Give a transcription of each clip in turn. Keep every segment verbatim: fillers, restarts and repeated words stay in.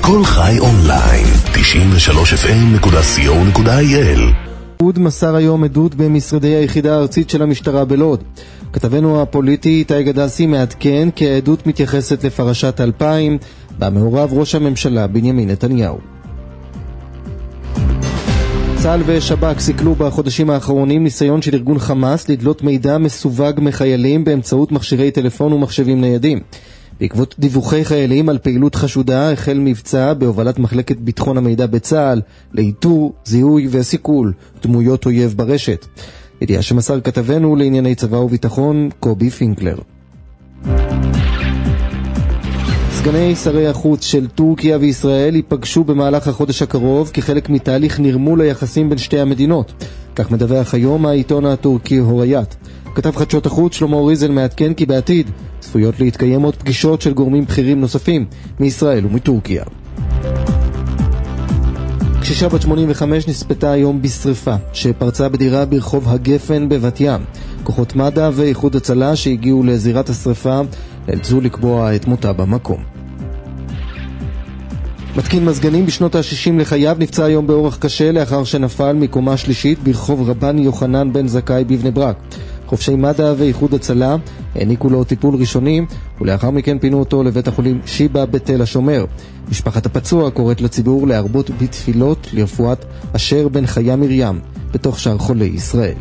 כל חי אונליין, תשעים ושלוש אף אם נקודה סי או נקודה איי אל. עוד מסר היום עדות במשרדי היחידה הארצית של המשטרה בלוד. כתבנו הפוליטי איתי גדסי מעדכן כי העדות מתייחסת לפרשת אלפיים, בה מעורב ראש הממשלה בנימין נתניהו. צה"ל ושב"כ סיכלו בחודשים האחרונים ניסיון של ארגון חמאס לדלות מידע מסווג מחיילים באמצעות מכשירי טלפון ומחשבים ניידים. בעקבות דיווחי חיילים על פעילות חשודה החל מבצע בהובלת מחלקת ביטחון המידע בצה"ל לאיתור, זיהוי וסיכול דמויות אויב ברשת. ידיעה שמסר כתבנו לענייני צבא וביטחון קובי פינקלר. סגני שרי החוץ של טורקיה וישראל ייפגשו במהלך החודש הקרוב כחלק מתהליך נרמול היחסים בין שתי המדינות. כך מדווח היום העיתון הטורקי הורייט. כתב חדשות החוץ שלמה אוריזל מעדכן כי בעתיד צפויות להתקיים עוד פגישות של גורמים בכירים נוספים מישראל ומטורקיה. קשישה בת שמונים וחמש נספתה היום בשריפה שפרצה בדירה ברחוב הגפן בבת ים. כוחות מד"א ואיחוד הצלה שהגיעו לזירת השריפה נאלצו לקבוע את מותה במקום. מתקין מזגנים בשנות ה-שישים לחייו נפצע היום באורח קשה לאחר שנפל מקומה שלישית ברחוב רבן יוחנן בן זכאי בבני ברק. חובשי מד"א ואיחוד הצלה העניקו לו טיפול ראשוני ולאחר מכן פינו אותו לבית החולים שיבא בתל השומר. משפחת הפצוע קוראת לציבור להרבות בתפילות לרפואת אשר בן חיה מרים בתוך שאר חולי ישראל.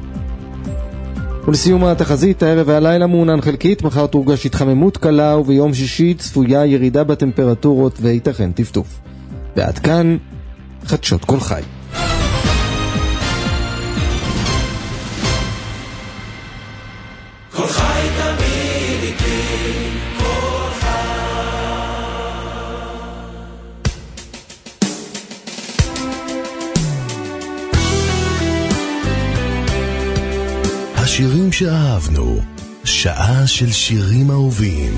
ולסיום התחזית, הערב והלילה מעונן חלקית, מחר תורגש התחממות קלה וביום שישי צפויה ירידה בטמפרטורות וייתכן טפטוף. ועד כאן חדשות כל חי. כל חי תמיד איתי, כל חי. השירים שאהבנו, שעה של שירים אהובים.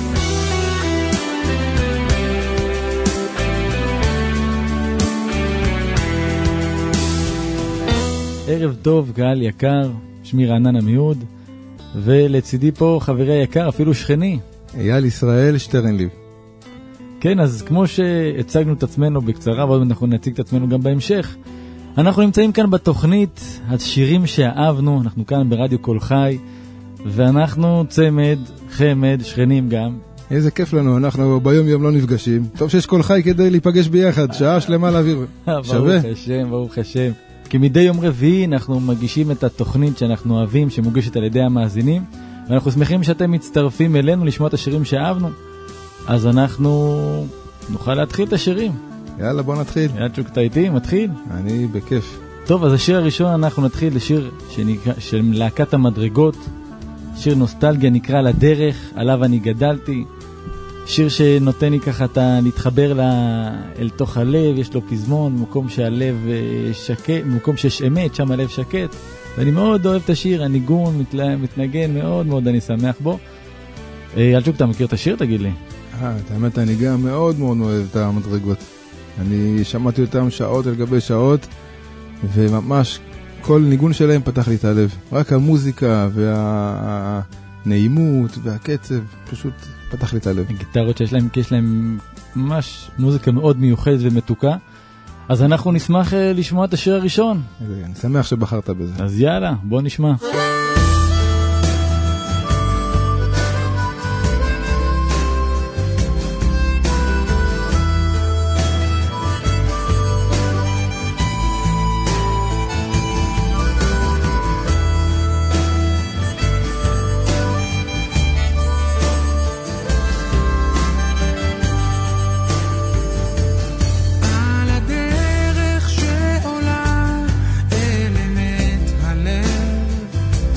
ערב טוב, קהל יקר, שמי רענן עמיהוד, ולצידי פה חברי היקר, אפילו שכני. אייל ישראל שטרנליב. כן, אז כמו שהצגנו את עצמנו בקצרה, ועוד אנחנו נציג את עצמנו גם בהמשך, אנחנו נמצאים כאן בתוכנית השירים שאהבנו, אנחנו כאן ברדיו כל חי, ואנחנו צמד, חמד, שכנים גם. איזה כיף לנו, אנחנו ביום יום לא נפגשים. טוב שיש כל חי כדי להיפגש ביחד, שעה שלמה להעביר. שווה. ברוך השם, ברוך השם. כי מדי יום רביעי אנחנו מגישים את התוכנית שאנחנו אוהבים, שמוגשת על ידי המאזינים, ואנחנו שמחים שאתם מצטרפים אלינו לשמוע את השירים שאהבנו. אז אנחנו נוכל להתחיל את השירים. יאללה, בוא נתחיל. יאללה, צ'וק, אתה איתי? מתחיל? אני בכיף. טוב, אז השיר הראשון אנחנו נתחיל לשיר שנקרא, של להקת המדרגות, שיר נוסטלגיה נקרא לדרך, עליו אני גדלתי, שיר שנותן לי ככה אתה להתחבר לה, אל תוך הלב, יש לו פזמון, מקום שהלב שקט, מקום שיש אמת, שם הלב שקט, ואני מאוד אוהב את השיר, הניגון מתלה, מתנגן מאוד מאוד, אני שמח בו. אלצ'וק, אתה מכיר את השיר? תגיד לי. אה, את האמת, אני גם מאוד מאוד אוהב את המדרגות. אני שמעתי אותם שעות על גבי שעות, וממש כל ניגון שלהם פתח לי את הלב. רק המוזיקה והנעימות והקצב פשוט פתח לי את הלב. הגיטרות שיש להם, כי יש להם ממש מוזיקה מאוד מיוחדת ומתוקה. אז אנחנו נשמח לשמוע את השיר הראשון. אני שמח שבחרת בזה. אז יאללה, בוא נשמע. על הדרך שעולה אל אמת הלב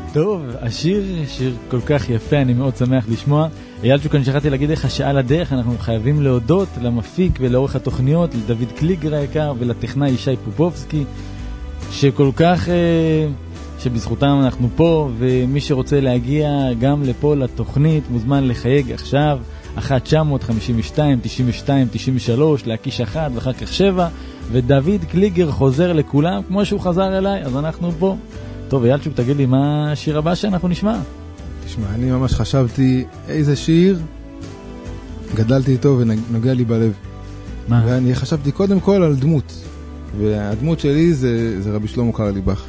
טוב, השיר, שיר כל כך יפה, אני מאוד שמח לשמוע. אייל שוקן, שכחתי להגיד לך שעל הדרך אנחנו חייבים להודות למפיק ולאורך התוכניות, לדוד קליגר היקר ולטכנאי ישי פופובסקי, שכל כך, שבזכותם אנחנו פה, ומי שרוצה להגיע גם לפה לתוכנית מוזמן לחייג עכשיו, אחת תשע חמש שתיים תשעים ושתיים תשעים ושלוש, להקיש אחת ואחר כך שבע, ודוד קליגר חוזר לכולם כמו שהוא חזר אליי, אז אנחנו פה. טוב, אייל, תגיד לי, מה השיר הבא שאנחנו נשמע? תשמע, אני ממש חשבתי איזה שיר גדלתי איתו ונוגע לי בלב. מה? ואני חשבתי קודם כל על דמות, והדמות שלי זה, זה רבי שלמה קרליבך.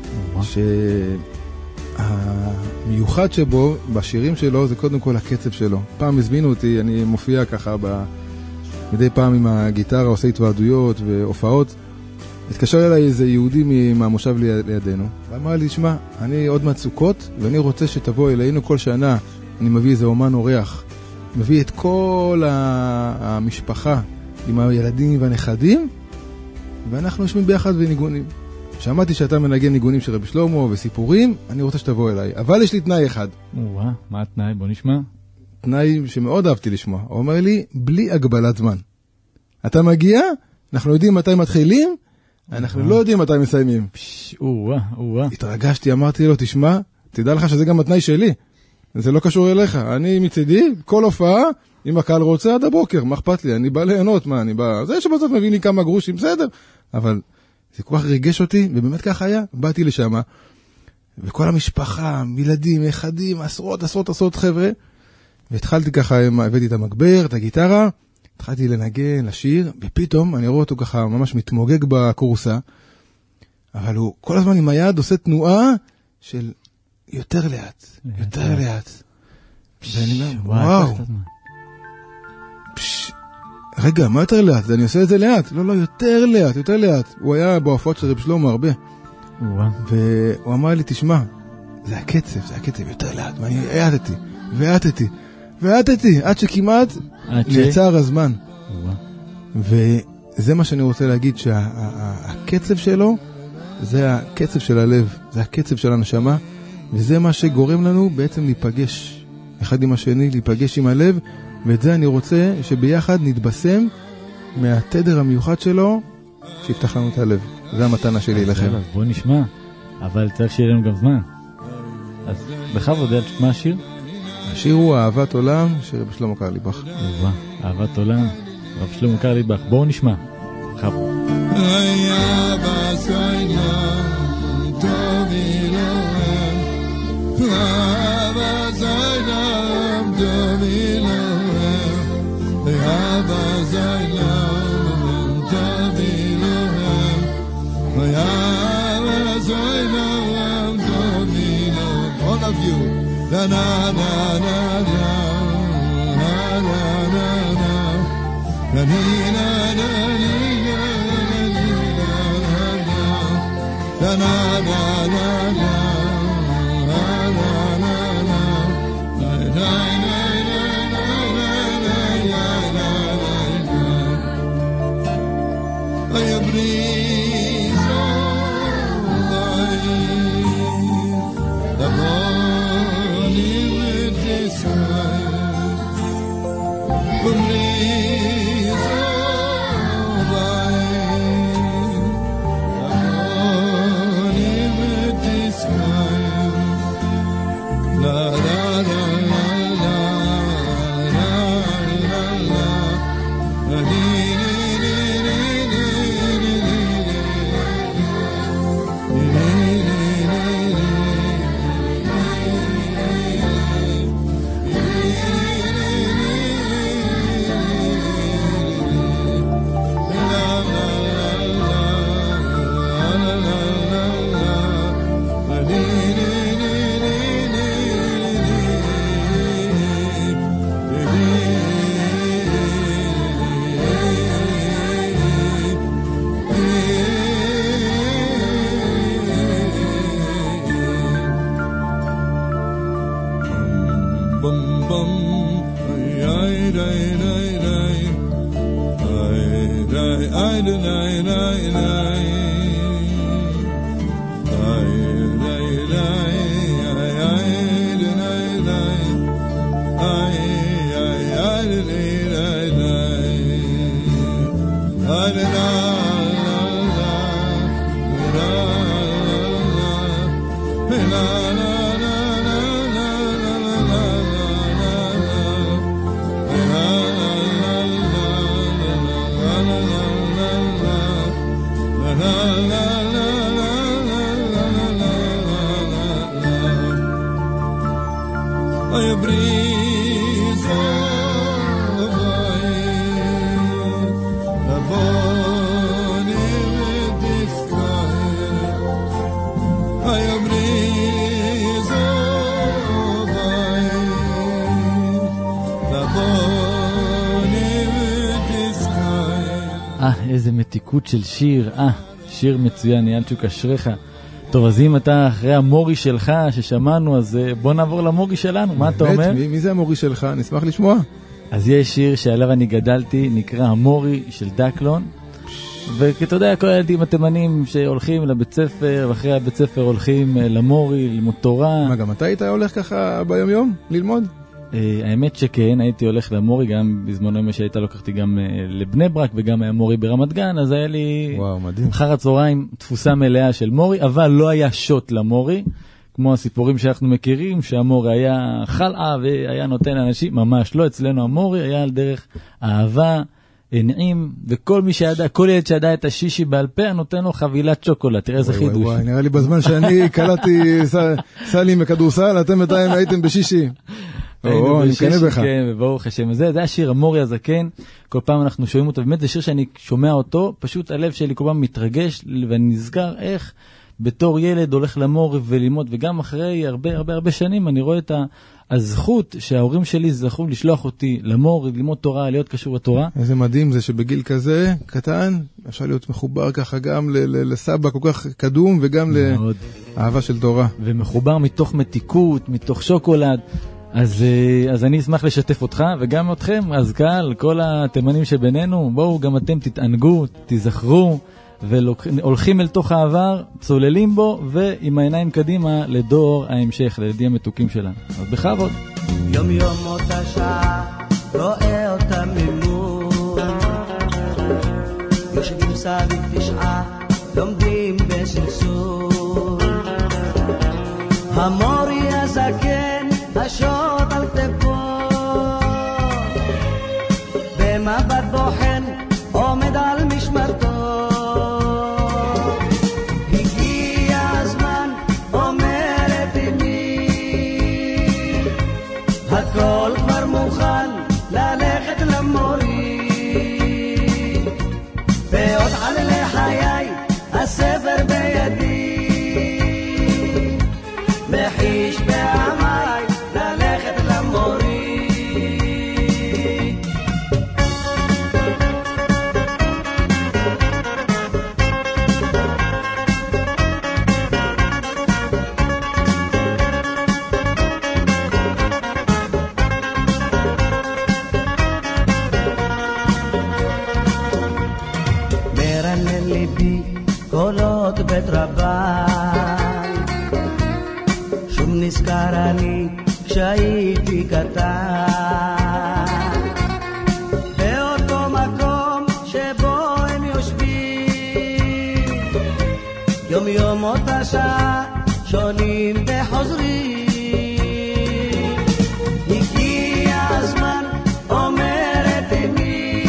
שהמיוחד שבו, בשירים שלו, זה קודם כל הקצב שלו. פעם הזמינו אותי, אני מופיע ככה ב... מדי פעם עם הגיטרה, עושה התוועדויות והופעות. התקשר אליי איזה יהודי מהמושב לידינו, ואמר לי, שמע, אני עוד מהצוקות, ואני רוצה שתבוא אלינו כל שנה. אני מביא איזה אומן אורח, מביא את כל המשפחה עם הילדים והנכדים, ואנחנו יושבים ביחד וניגונים. שמעתי שאתה מנגן ניגונים של רבי שלמה וסיפורים, אני רוצה שתבוא אליי. אבל יש לי תנאי אחד. וואה, מה התנאי? בוא נשמע. תנאי שמאוד אהבתי לשמוע. הוא אומר לי, בלי הגבלת זמן. אתה מגיע, אנחנו יודעים מתי מתחילים, אנחנו לא יודעים מתי מסיימים. וואה, וואה. התרגשתי, אמרתי לו, תשמע, תדע לך שזה גם התנאי שלי. זה לא קשור אליך. אני מצידי, כל הופעה, אם הקהל רוצה עד הבוקר, מה אכפת לי? אני בא ליהנות, מה, אני בא... זה שבסוף מביא לי כמה גרושים, בסדר. אבל זה כל כך ריגש אותי, ובאמת ככה היה. באתי לשם, וכל המשפחה, ילדים, נכדים, עשרות, עשרות, עשרות חבר'ה, והתחלתי ככה, הבאתי את המגבר, את הגיטרה, התחלתי לנגן, לשיר, ופתאום אני רואה אותו ככה ממש מתמוגג בקורסה, אבל הוא כל הזמן עם היד עושה תנועה של יותר לאט, יותר לאט. ואני אומר, וואו. רגע, מה יותר לאט? אני עושה את זה לאט. לא, לא, יותר לאט, יותר לאט. הוא היה בהופעות של רב שלמה הרבה. והוא אמר לי, תשמע, זה הקצב, זה הקצב יותר לאט. ואני העטתי, והעטתי, והעטתי, עד שכמעט נעצר הזמן. וזה מה שאני רוצה להגיד, שהקצב שלו, זה הקצב של הלב, זה הקצב של הנשמה, וזה מה שגורם לנו בעצם להיפגש אחד עם השני, להיפגש עם הלב, ואת זה אני רוצה שביחד נתבשם מהתדר המיוחד שלו, שיפתח לנו את הלב. זה המתנה שלי לכם. בוא נשמע, אבל צריך שיהיה לנו גם זמן. אז בכבוד, מה השיר? השיר הוא אהבת עולם של רב שלמה קרליבך. אהבת עולם, רב שלמה קרליבך. בואו נשמע. בכבוד. All of you, na na na na na na na na na na ni na na ni na na na na na na Ay brisa vai la bone discae Ay brisa vai la bone discae אה, איזה מתיקות של שיר. אה, שיר מצוין, ילצ'וק אשריך. טוב, אז אם אתה אחרי המורי שלך ששמענו, אז בוא נעבור למורי שלנו, מה אתה אומר? מי, מי זה המורי שלך? נשמח לשמוע. אז יש שיר שעליו אני גדלתי, נקרא המורי של דקלון, וכתה יודע, כל הילדים התימנים שהולכים לבית ספר, ואחרי הבית ספר הולכים למורי, ללמוד תורה. מה, גם אתה היית הולך ככה ביום יום ללמוד? האמת שכן, הייתי הולך למורי, גם בזמנו מה שהיית לוקחתי גם לבני ברק, וגם היה מורי ברמת גן, אז היה לי אחר הצהריים תפוסה מלאה של מורי, אבל לא היה שוט למורי, כמו הסיפורים שאנחנו מכירים, שהמורי היה חלאה והיה נותן לאנשים, ממש לא, אצלנו המורי היה על דרך אהבה, נעים, וכל מי שידע, כל ילד שידע את השישי בעל פה, נותן לו חבילת שוקולד, תראה איזה חידוש. וואי, נראה לי בזמן שאני קלטתי סלים מכדורסל, אתם בינתיים הייתם בשישי. או, אני מקנה בך. כן, וברוך השם. זה, זה השיר המורי הזקן, כל פעם אנחנו שומעים אותו, באמת זה שיר שאני שומע אותו, פשוט הלב שלי כל פעם מתרגש, ואני נזכר איך בתור ילד הולך למורי וללמוד, וגם אחרי הרבה הרבה הרבה שנים אני רואה את הזכות שההורים שלי זכו לשלוח אותי למורי, ללמוד תורה, להיות קשור לתורה. איזה מדהים זה שבגיל כזה קטן, אפשר להיות מחובר ככה גם לסבא כל כך קדום, וגם לאהבה של תורה. ומחובר מתוך מתיקות, מתוך שוקולד. אז, אז אני אשמח לשתף אותך וגם אתכם, אז קהל, כל התימנים שבינינו, בואו גם אתם תתענגו, תזכרו, והולכים אל תוך העבר, צוללים בו, ועם העיניים קדימה לדור ההמשך, לילדים המתוקים שלנו. אז בכבוד. יום יום אותה שעה, רואה אותה ממול, יושבים סביב תשעה, לומדים בסלסול, המורי הזקן, השוט על תפור, במבט בוחן עומד על משמרתו, הגיע הזמן, אומרת אמי, הכל כבר מוכן ללכת למורי, ועוד על לחיי הספר בידי, מחיש בעמי ללכת למורי. מרנן ליבי קולות בית רבן, שוב נזכר אני כשהייתי קטן, באותו מקום שבו הם יושבים, יום יום אותה שעה שונים וחוזרים, הגיע הזמן, אומרת אמי,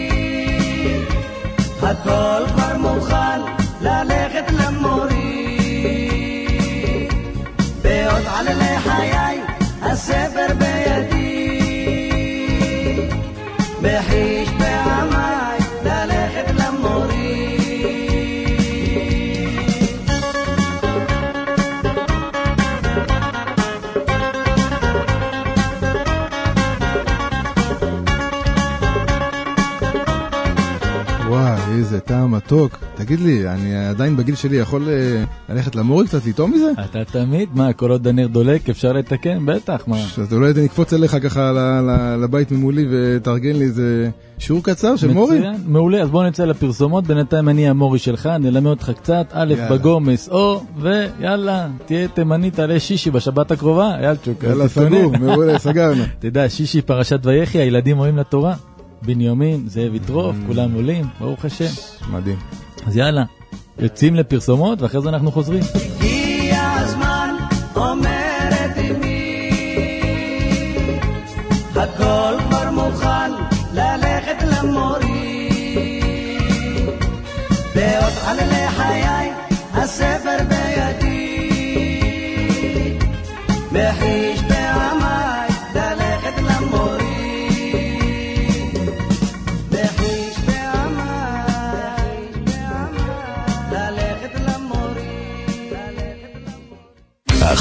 הכל כבר מוכן ללכת למורי, בעוד על לחיי הספר בידי, מחיש בעמי ללכת למורי. וואי, איזה טעם מתוק. תגיד לי, אני עדיין בגיל שלי יכול ללכת למורי קצת לטעום מזה? אתה תמיד, מה, כל עוד הנר דולק אפשר לתקן? בטח, מה? אז אולי אני אקפוץ אליך ככה לבית ממולי ותארגן לי איזה שיעור קצר של מורי? מצוין, מעולה, אז בוא נצא לפרסומות, בינתיים אני המורי שלך, נלמד אותך קצת, א' בגומס, או, ויאללה, תהיה תימני, תעלה שישי בשבת הקרובה, ילצ'וק. יאללה, סגור, מעולה, סגרנו. תדע, שישי פרשת ויחי, הילדים עולים לתורה, בנימין, זאב יטרוף, כולם עולים, ברוך השם. מדהים. אז יאללה, יוצאים לפרסומות, ואחרי זה אנחנו חוזרים. הגיע הזמן, אומרת אמי, הכל כבר מוכן ללכת למורי, ועוד על לחיי הספר בידי, מחיש בעמי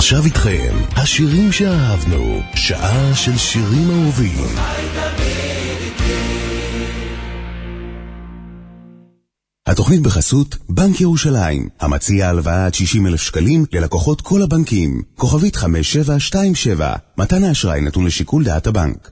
עכשיו איתכם, השירים שאהבנו, שעה של שירים אהובים. התוכנית בחסות בנק ירושלים, המציע הלוואה עד שישים אלף שקלים ללקוחות כל הבנקים. כוכבית חמש שבע שתיים שבע, מתן האשראי נתון לשיקול דעת הבנק.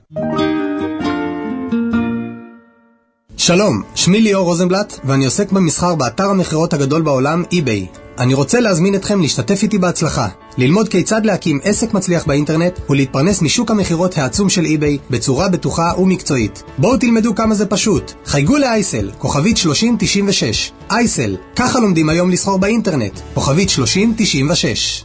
שלום, שמי ליאור רוזנבלט, ואני עוסק במסחר באתר המחירות הגדול בעולם, eBay. אני רוצה להזמין אתכם להשתתף איתי בהצלחה, ללמוד כיצד להקים עסק מצליח באינטרנט ולהתפרנס משוק המחירות העצום של eBay בצורה בטוחה ומקצועית. בואו תלמדו כמה זה פשוט. חייגו לאייסל, כוכבית שלושים תשעים ושש. אייסל, ככה לומדים היום לסחור באינטרנט, כוכבית שלושים תשעים ושש.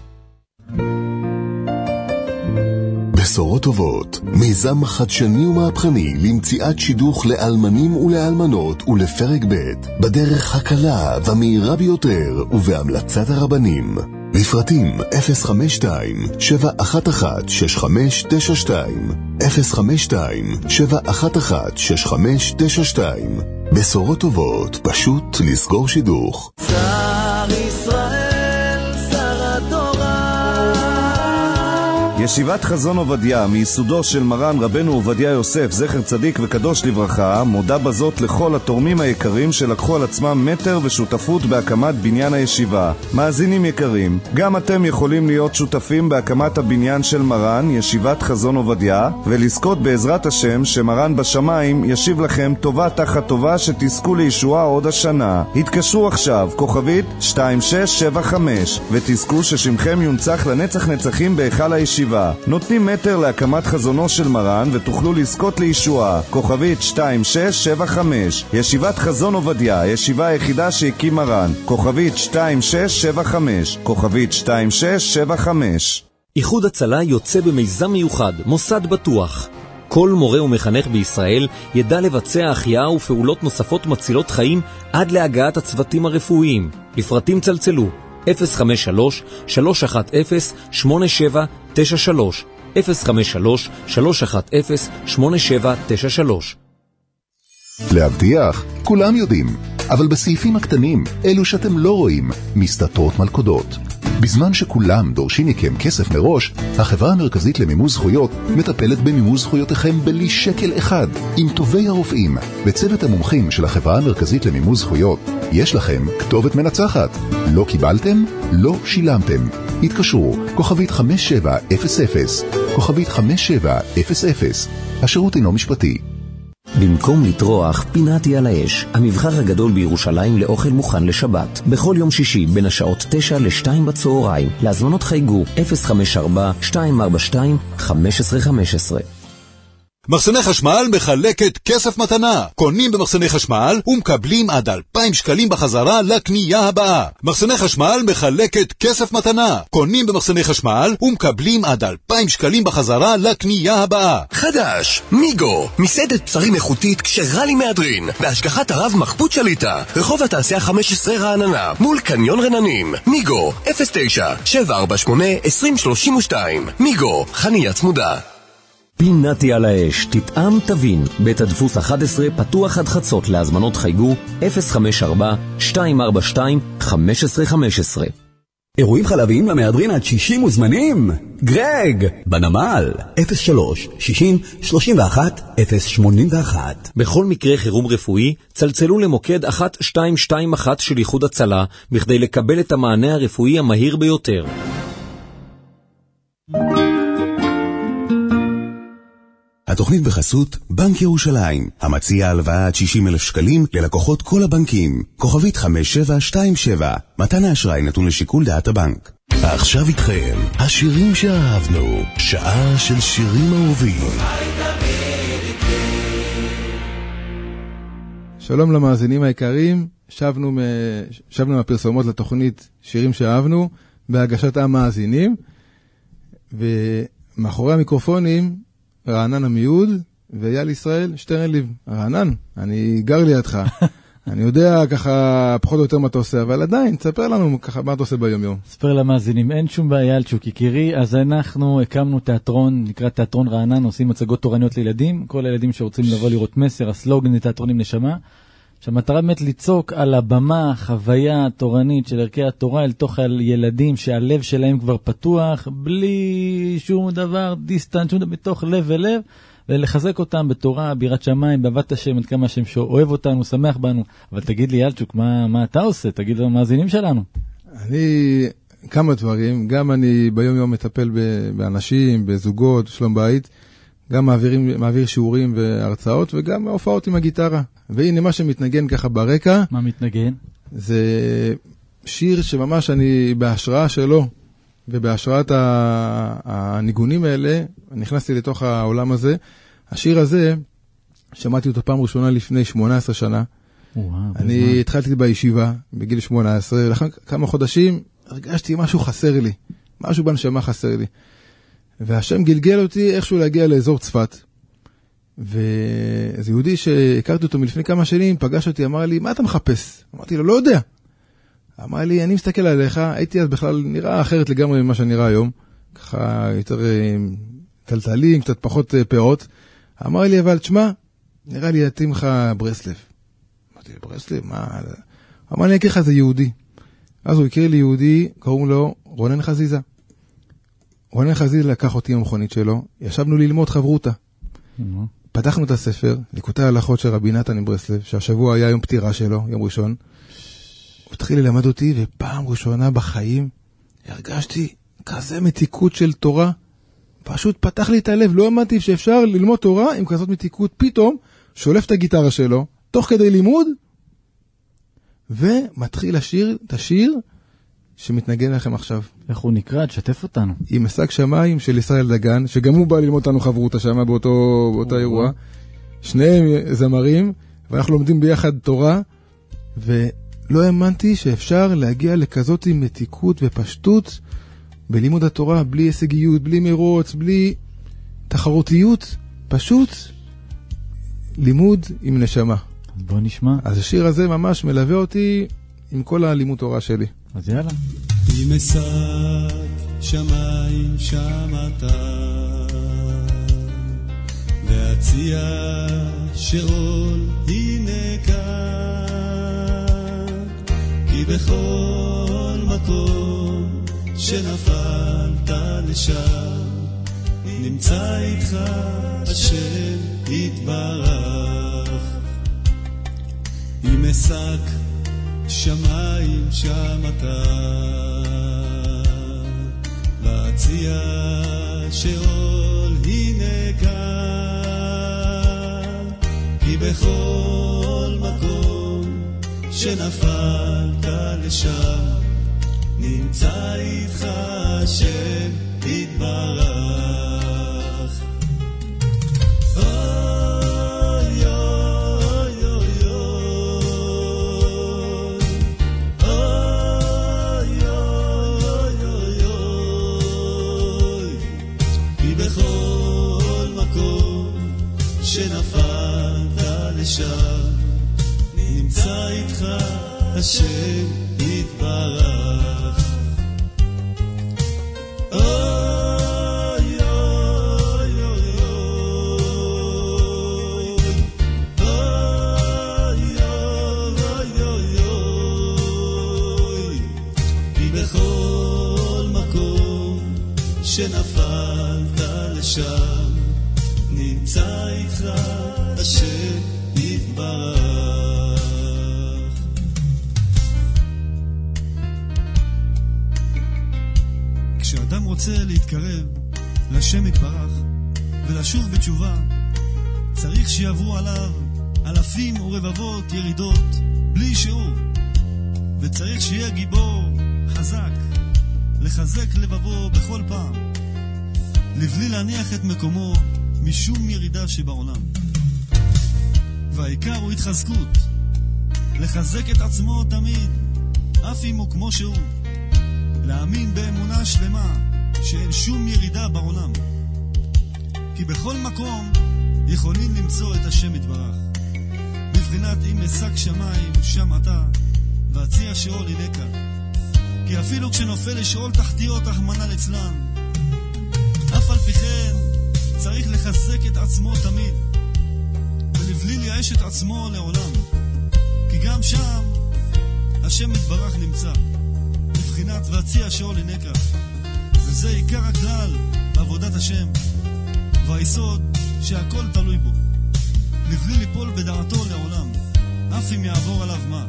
בשורות טובות, מיזם חדשני ומהפכני למציאת שידוך לאלמנים ולאלמנות ולפרק ב' בדרך הקלה והמהירה ביותר ובהמלצת הרבנים. לפרטים אפס חמש שתיים שבע אחת אחת שש חמש תשע שתיים אפס חמש שתיים שבע אחת אחת שש חמש תשע שתיים. בשורות טובות, פשוט לסגור שידוך. שר ישראל, שר התורה. ישיבת חזון עובדיה, מיסודו של מרן רבנו עובדיה יוסף, זכר צדיק וקדוש לברכה, מודה בזאת לכל התורמים היקרים שלקחו על עצמם מטר ושותפות בהקמת בניין הישיבה. מאזינים יקרים, גם אתם יכולים להיות שותפים בהקמת הבניין של מרן, ישיבת חזון עובדיה, ולזכות בעזרת השם שמרן בשמיים ישיב לכם טובה תחת טובה שתזכו לישועה עוד השנה. התקשרו עכשיו, כוכבית שתיים שש שבע חמש, ותזכו ששמכם יונצח לנצח נצחים בהיכל הישיבה. נותנים מטר להקמת חזונו של מרן ותוכלו לזכות לישועה. כוכבית שתיים שש שבע חמש, ישיבת חזון עובדיה, הישיבה היחידה שהקים מרן. כוכבית שתיים שש שבע חמש, כוכבית שתיים שש שבע חמש. איחוד הצלה יוצא במיזם מיוחד, מוסד בטוח. כל מורה ומחנך בישראל ידע לבצע החייאה ופעולות נוספות מצילות חיים עד להגעת הצוותים הרפואיים. לפרטים צלצלו אפס חמש שלוש שלוש אחת אפס שמונה שבע תשע שלוש אפס חמש שלוש שלוש אחת אפס שמונה שבע תשע שלוש. להבטיח, כולם יודעים, אבל בסעיפים הקטנים, אלו שאתם לא רואים, מסתתרות מלכודות. בזמן שכולם דורשים מכם כסף מראש, החברה המרכזית למימוש זכויות מטפלת במימוש זכויותיכם בלי שקל אחד. עם טובי הרופאים וצוות המומחים של החברה המרכזית למימוש זכויות, יש לכם כתובת מנצחת. לא קיבלתם? לא שילמתם. התקשרו, כוכבית חמש שבע אפס אפס, כוכבית חמש שבע אפס אפס. השירות אינו משפטי. במקום לטרוח, פינתי על האש, המבחר הגדול בירושלים לאוכל מוכן לשבת. בכל יום שישי בין השעות תשע לשתיים בצהריים. להזמנות חייגו אפס חמש ארבע שתיים ארבע שתיים חמש עשרה חמש עשרה. מחסני חשמל מחלקת כסף מתנה. קונים במחסני חשמל ומקבלים עד אלפיים שקלים בחזרה לקנייה הבאה. מחסני חשמל מחלקת כסף מתנה. קונים במחסני חשמל ומקבלים עד אלפיים שקלים בחזרה לקנייה הבאה. חדש, מיגו, מסעדת בשרים איכותית כשרה לי מהדרין, בהשגחת הרב מחפות שליטה, רחוב התעשייה חמש עשרה רעננה, מול קניון רננים. מיגו, אפס תשע שבע ארבע שמונה עשרים שלושים ושתיים. מיגו, חניה צמודה. פינתי על האש, תטעם תבין. בית הדפוס אחת עשרה פתוח עד חצות. להזמנות חייגו אפס חמש ארבע שתיים ארבע שתיים חמש עשרה חמש עשרה. אירועים חלביים למהדרין עד שישים מוזמנים. גרג בנמל אפס שלוש שישים שלושים ואחת אפס שמונים ואחת. בכל מקרה חירום רפואי צלצלו למוקד אחת שתיים שתיים אחת של איחוד הצלה בכדי לקבל את המענה הרפואי המהיר ביותר. התוכנית בחסות בנק ירושלים, המציע הלוואה עד שישים אלף שקלים ללקוחות כל הבנקים. כוכבית חמש שבע שתיים שבע, מתן האשראי נתון לשיקול דעת הבנק. עכשיו איתכם, השירים שאהבנו, שעה של שירים אהובים. שלום למאזינים היקרים, שבנו, מ... שבנו מהפרסומות לתוכנית שירים שאהבנו, בהגשת המאזינים, ומאחורי המיקרופונים, רענן עמיוד ואייל ישראל שטרנליב. רענן, אני גר לידך. אני יודע ככה פחות או יותר מה אתה עושה, אבל עדיין, תספר לנו ככה מה אתה עושה ביום יום. ספר למאזינים, אין שום בעיה צ'וק יקירי. אז אנחנו הקמנו תיאטרון, נקרא תיאטרון רענן, עושים מצגות תורניות לילדים. כל הילדים שרוצים לבוא לראות מסר, הסלוגן לתיאטרון עם נשמה. שהמטרה באמת ליצוק על הבמה חוויה תורנית של ערכי התורה אל תוך הילדים שהלב שלהם כבר פתוח, בלי שום דבר, דיסטנט, שום דבר, בתוך לב ולב, ולחזק אותם בתורה, בירת שמיים, באהבת השם, עד כמה השם שאוהב אותנו, שמח בנו. אבל תגיד לי, ילצ'וק, מה, מה אתה עושה? תגיד לו, מאזינים שלנו. אני, כמה דברים, גם אני ביום יום מטפל באנשים, בזוגות, שלום בית, גם מעבירים, מעביר שיעורים והרצאות, וגם הופעות עם הגיטרה. והנה מה שמתנגן ככה ברקע. מה מתנגן? זה שיר שממש אני בהשראה שלו, ובהשראת הניגונים האלה, נכנסתי לתוך העולם הזה. השיר הזה, שמעתי אותו פעם ראשונה לפני שמונה עשרה שנה. וואו, אני בזמן. התחלתי בישיבה בגיל שמונה עשרה, ולאחר כמה חודשים הרגשתי משהו חסר לי, משהו בנשמה חסר לי. והשם גלגל אותי איכשהו להגיע לאזור צפת. ואיזה יהודי שהכרתי אותו מלפני כמה שנים, פגש אותי, אמר לי, מה אתה מחפש? אמרתי לו, לא יודע. אמר לי, אני מסתכל עליך, הייתי אז בכלל נראה אחרת לגמרי ממה שנראה היום, ככה יותר טלטלים, קצת פחות פאות. אמר לי, אבל תשמע, נראה לי יתאים לך ברסלב. אמרתי, ברסלב? מה? אמר לי, הכיר לך זה יהודי. אז הוא הכיר לי יהודי, קראו לו רונן חזיזה. רונן חזיזה לקח אותי במכונית שלו, ישבנו ללמוד חברותה. פתחנו את הספר, ליקוטי ההלכות של רבי נתן מברסלב, שהשבוע היה יום פטירה שלו, יום ראשון. הוא התחיל ללמד אותי, ופעם ראשונה בחיים הרגשתי כזה מתיקות של תורה. פשוט פתח לי את הלב, לא אמרתי שאפשר ללמוד תורה עם כזאת מתיקות. פתאום שולף את הגיטרה שלו, תוך כדי לימוד, ומתחיל לשיר את השיר שמתנגן לכם עכשיו. איך הוא נקרא? תשתף אותנו. עם משג שמיים של ישראל דגן, שגם הוא בא ללמוד אותנו חברותה שם באותו, באותה אירוע. שניהם זמרים, ואנחנו לומדים ביחד תורה, ולא האמנתי שאפשר להגיע לכזאת מתיקות ופשטות בלימוד התורה, בלי הישגיות, בלי מרוץ, בלי תחרותיות, פשוט לימוד עם נשמה. בוא נשמע. אז השיר הזה ממש מלווה אותי עם כל הלימוד תורה שלי. אז יאללה. אם אשק שמיים שמעת והציע שאול הנה כאן, כי בכל מקום שנפלת לשם נמצא איתך השם יתברך. אם אשק שמיים שמעת והציע שאול הנה כאן, כי בכל מקום שנפלת לשם נמצא איתך השם יתברך. נמצא איתך השם יתברך. אוי אוי אוי אוי אוי אוי אוי, כי בכל מקום שנפלת לשם נמצא איתך השם יתברך. כשאדם רוצה להתקרב לשם יתברך ולשוב בתשובה, צריך שיעברו עליו אלפים ורבבות ירידות בלי שיעור, וצריך שיהיה גיבור חזק לחזק לבבו בכל פעם, לבלי להניח את מקומו משום ירידה שבעולם. והעיקר הוא התחזקות, לחזק את עצמו תמיד, אף אם הוא כמו שהוא, להאמין באמונה שלמה שאין שום ירידה בעולם, כי בכל מקום יכולים למצוא את השם יתברך. בבחינת אם אשק שמיים שם אתה והציע שאול ינקה, כי אפילו כשנופל לשאול תחתיות רחמנא ליצלן, אף על פי כן צריך לחזק את עצמו תמיד ולבלי לייאש את עצמו לעולם, כי גם שם השם מתברך נמצא, בבחינת והציע שאול לנקח. וזה עיקר הכלל בעבודת השם, והיסוד שהכל תלוי בו, מבלי ליפול בדעתו לעולם, אף אם יעבור עליו מה.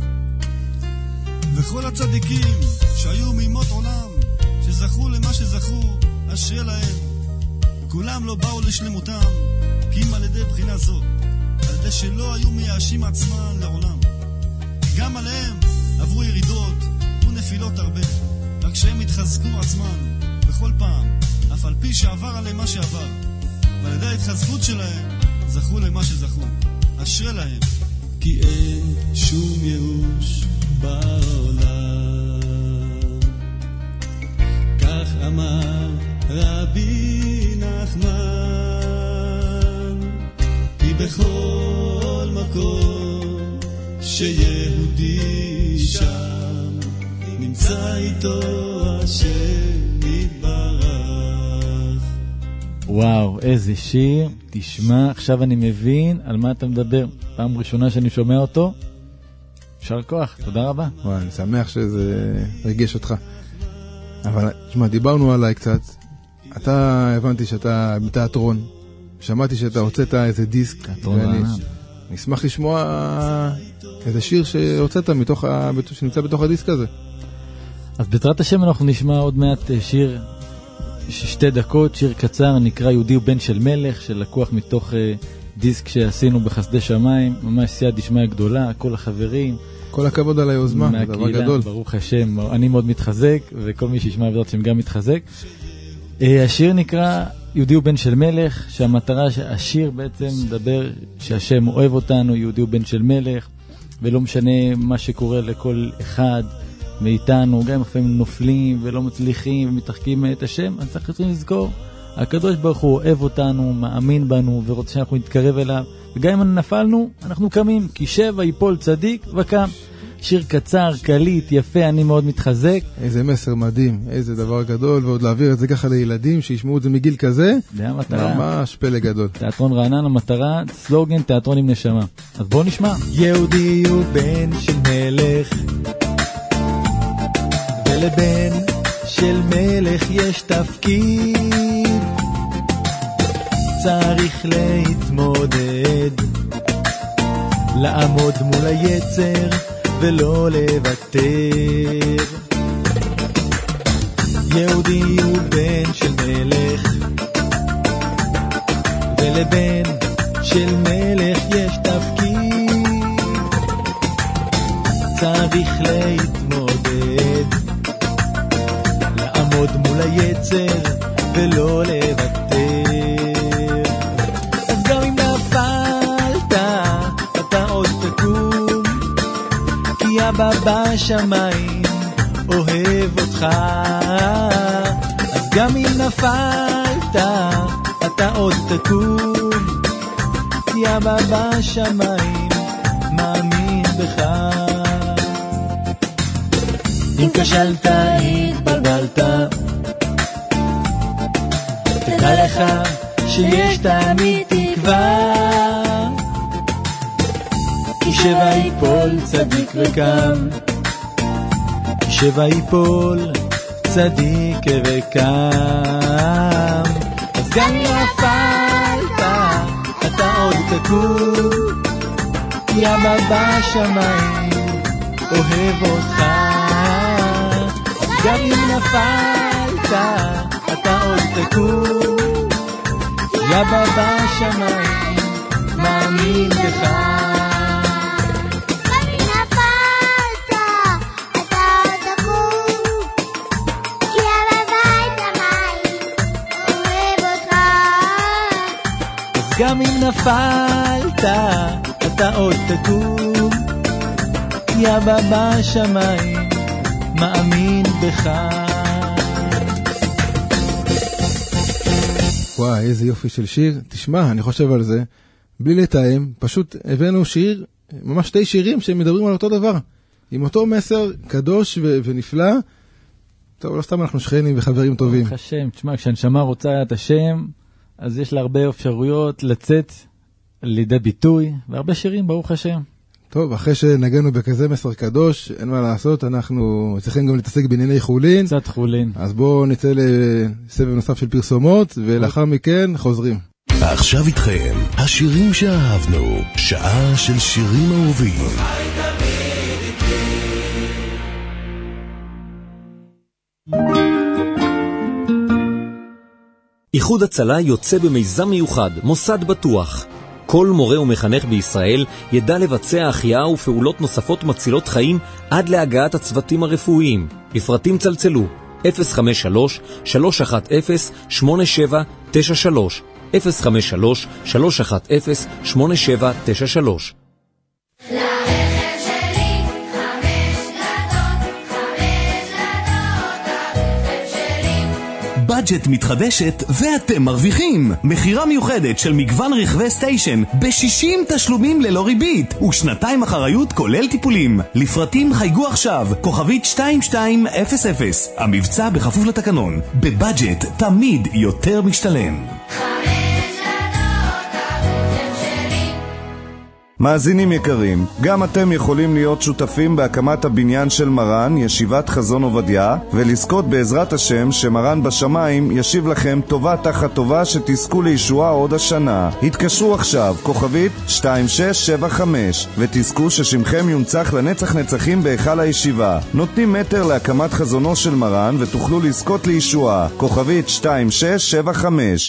וכל הצדיקים שהיו מימות עולם, שזכו למה שזכו, אשרי להם. כולם לא באו לשלמותם, כי אם על ידי בחינה זו, על ידי שלא היו מייאשים עצמם לעולם. גם עליהם עברו ירידות ונפילות הרבה, רק שהם התחזקו עצמם בכל פעם, אף על פי שעבר עליהם מה שעבר, ועל ידי ההתחזקות שלהם זכו למה שזכו. אשרי להם. כי אין שום ייאוש בעולם, כך אמר רבי נחמן, כי בכל מקום שיהודי שם, נמצא איתו השם יתברך. וואו, איזה שיר. תשמע, עכשיו אני מבין על מה אתה מדבר. פעם ראשונה שאני שומע אותו. שר כוח, תודה רבה. וואי, אני שמח שזה רגש אותך. אבל תשמע, דיברנו עליי קצת. אתה, הבנתי שאתה בתיאטרון. שמעתי שאתה הוצאת איזה דיסק. תיאטרון רענן. אני אשמח לשמוע איזה שיר שהוצאת מתוך, שנמצא בתוך הדיסק הזה. אז בעזרת השם אנחנו נשמע עוד מעט שיר שתי דקות, שיר קצר, נקרא יהודי ובן של מלך, שלקוח מתוך uh, דיסק שעשינו בחסדי שמיים, ממש סייע דשמיא גדולה, כל החברים. כל הכבוד על היוזמה, דבר גדול. ברוך השם, אני מאוד מתחזק, וכל מי שישמע בעזרת השם גם מתחזק. Uh, השיר נקרא יהודי ובן של מלך, שהמטרה שהשיר בעצם מדבר שהשם אוהב אותנו, יהודי ובן של מלך, ולא משנה מה שקורה לכל אחד מאיתנו, גם אם לפעמים נופלים ולא מצליחים ומתרחקים את השם, אז צריך לזכור, הקדוש ברוך הוא אוהב אותנו, מאמין בנו ורוצה שאנחנו נתקרב אליו, וגם אם נפלנו, אנחנו קמים, כי שבע ייפול צדיק וקם. שיר קצר, קליט, יפה, אני מאוד מתחזק. איזה מסר מדהים, איזה דבר גדול, ועוד להעביר את זה ככה לילדים שישמעו את זה מגיל כזה, זה המטרה. ממש פלא גדול. תיאטרון רענן, המטרה, סלוגן, תיאטרון עם נשמה. אז בואו נשמע. יהודי הוא בן של מלך, ולבן של מלך יש תפקיד, צריך להתמודד, לעמוד מול היצר ולא לוותר. יהודי הוא בן של מלך, ולבן של מלך יש תפקיד, צריך להתמודד, לעמוד מול היצר ולא לוותר. אז גם אם נפלת אתה עוד תקום, כי אבא בשמיים אוהב אותך. אז גם אם נפלת אתה עוד תקום, כי אבא בשמיים מאמין בך. אם כשלת התבלבלת, תדע לך שיש תמיד תקווה, כי שבע ייפול צדיק וקם, כי שבע ייפול צדיק וקם. אז גם אם נפלת אתה עוד תקום, כי אבא בשמיים אוהב אותך. אז גם אם נפלת אתה עוד תקום, כי אבא בשמיים מאמין בך. גם אם נפלת אתה עוד תקום, כי אבא בשמיים מאמין בך. וואי, איזה יופי של שיר. תשמע, אני חושב על זה בלי לתאם, פשוט הבאנו שיר, ממש שתי שירים שמדברים על אותו דבר, עם אותו מסר קדוש ו- ונפלא. טוב, לא סתם אנחנו שכנים וחברים טובים. ברוך השם, תשמע, כשהנשמה רוצה את השם, אז יש לה הרבה אפשרויות לצאת לידי ביטוי, והרבה שירים, ברוך השם. טוב, אחרי שנגענו בכזה מסר קדוש, אין מה לעשות, אנחנו צריכים גם להתעסק בענייני חולין. קצת חולין. אז בואו נצא לסבב נוסף של פרסומות, ולאחר מכן חוזרים. עכשיו איתכם, השירים שאהבנו, שעה של שירים אהובים. איחוד הצלה יוצא במיזם מיוחד, מוסד בטוח. כל מורה ומחנך בישראל ידע לבצע החייאה ופעולות נוספות מצילות חיים עד להגעת הצוותים הרפואיים. לפרטים צלצלו אפס חמש שלוש שלוש אחת אפס שמונה שבע תשע שלוש אפס חמש שלוש שלוש אחת אפס שמונה שבע תשע שלוש. בדג'ט מתחדשת ואתם מרוויחים. מחירה מיוחדת של מגוון רכבי סטיישן ב-שישים תשלומים ללא ריבית ושנתיים אחריות כולל טיפולים. לפרטים חייגו עכשיו כוכבית שתיים שתיים אפס אפס. המבצע בכפוף לתקנון. בבדג'ט תמיד יותר משתלם. מאזינים יקרים, גם אתם יכולים להיות שותפים בהקמת הבניין של מרן, ישיבת חזון עובדיה, ולזכות בעזרת השם שמרן בשמיים ישיב לכם טובה תחת טובה שתזכו לישועה עוד השנה. התקשרו עכשיו, כוכבית שתיים שש שבע חמש, ותזכו ששמכם יונצח לנצח נצחים בהיכל הישיבה. נותנים מטר להקמת חזונו של מרן ותוכלו לזכות לישועה. כוכבית שתיים שש שבע חמש.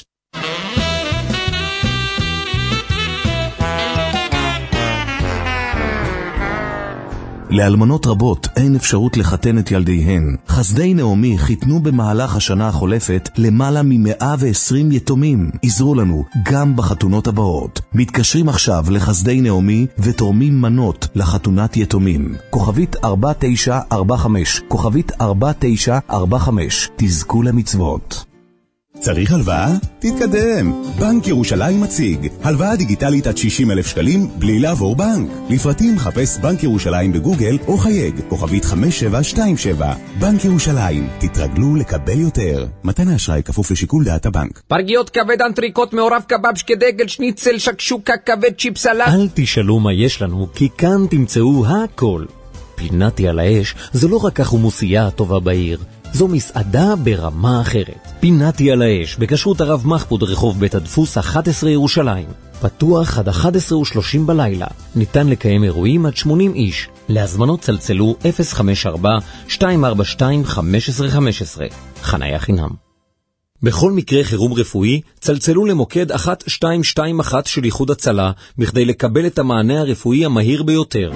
לאלמנות רבות אין אפשרות לחתן את ילדיהן. חסדי נעמי חיתנו במהלך השנה החולפת למעלה מ-מאה ועשרים יתומים. עזרו לנו גם בחתונות הבאות. מתקשרים עכשיו לחסדי נעמי ותורמים מנות לחתונת יתומים. כוכבית ארבע תשע ארבע חמש, כוכבית ארבע תשע ארבע חמש. תזכו למצוות. צריך הלוואה? תתקדם. בנק ירושלים מציג הלוואה דיגיטלית עד שישים אלף שקלים בלי לעבור בנק. לפרטים חפש בנק ירושלים בגוגל או חייג כוכבית חמש שבע שתיים שבע. בנק ירושלים, תתרגלו לקבל יותר. מתן האשראי כפוף לשיקול דעת הבנק. פרגיות כבד אנטריקוט מעורב קבב שקדגל שניצל שקשוקה כבד צ'יפ סלט. אל תשאלו מה יש לנו, כי כאן תמצאו הכל. פינתי על האש זו לא רק החומוסייה הטובה בעיר, זו מסעדה ברמה אחרת. פינתי על האש, בכשרות הרב מחפוד, רחוב בית הדפוס אחת עשרה ירושלים. פתוח עד אחת עשרה ושלושים בלילה. ניתן לקיים אירועים עד שמונים איש. להזמנות צלצלו אפס חמש ארבע שתיים ארבע שתיים חמש עשרה חמש עשרה. חניה חינם. בכל מקרה חירום רפואי, צלצלו למוקד אחת שתיים שתיים אחת של איחוד הצלה, בכדי לקבל את המענה הרפואי המהיר ביותר.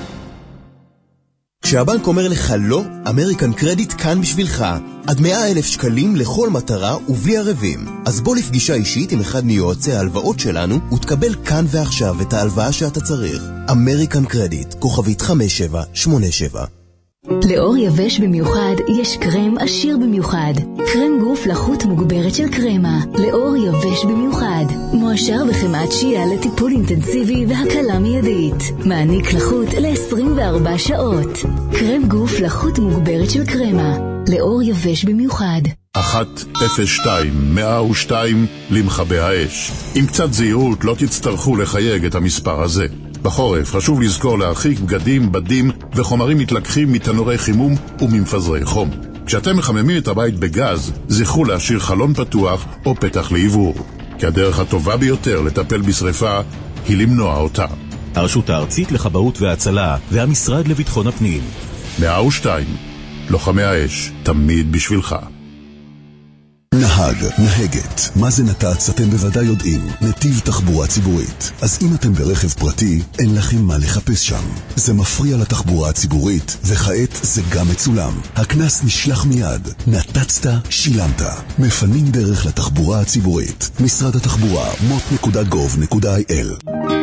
כשהבנק אומר לך לא, אמריקן קרדיט כאן בשבילך. עד מאה אלף שקלים לכל מטרה ובלי ערבים. אז בוא לפגישה אישית עם אחד מיועצי ההלוואות שלנו ותקבל כאן ועכשיו את ההלוואה שאתה צריך. אמריקן קרדיט, כוכבית חמש שבע שמונה שבע. לאור יבש במיוחד יש קרם עשיר במיוחד. קרם גוף לחות מוגברת של קרמה. לאור יבש במיוחד. מועשר בחמאת שיעה לטיפול אינטנסיבי והקלה מיידית. מעניק לחות ל-עשרים וארבע שעות. קרם גוף לחות מוגברת של קרמה. לאור יבש במיוחד. אחת אפס שתיים מאה ושתיים למכבי האש. עם קצת זהירות לא תצטרכו לחייג את המספר הזה. בחורף חשוב לזכור להרחיק בגדים, בדים וחומרים מתלקחים מתנורי חימום וממפזרי חום. כשאתם מחממים את הבית בגז, זכרו להשאיר חלון פתוח או פתח לעיבור, כי הדרך הטובה ביותר לטפל בשריפה היא למנוע אותה. הרשות הארצית לכבאות והצלה והמשרד לביטחון הפנים. מאה ושתיים, לוחמי האש, תמיד בשבילך. נהג, נהגת, מה זה נת"צ אתם בוודאי יודעים, נתיב תחבורה ציבורית. אז אם אתם ברכב פרטי, אין לכם מה לחפש שם. זה מפריע לתחבורה הציבורית, וכעת זה גם מצולם. הכנס נשלח מיד, נתצת, שילמת. מפנים דרך לתחבורה הציבורית. משרד התחבורה, מוט נקודה גוב נקודה איי אל.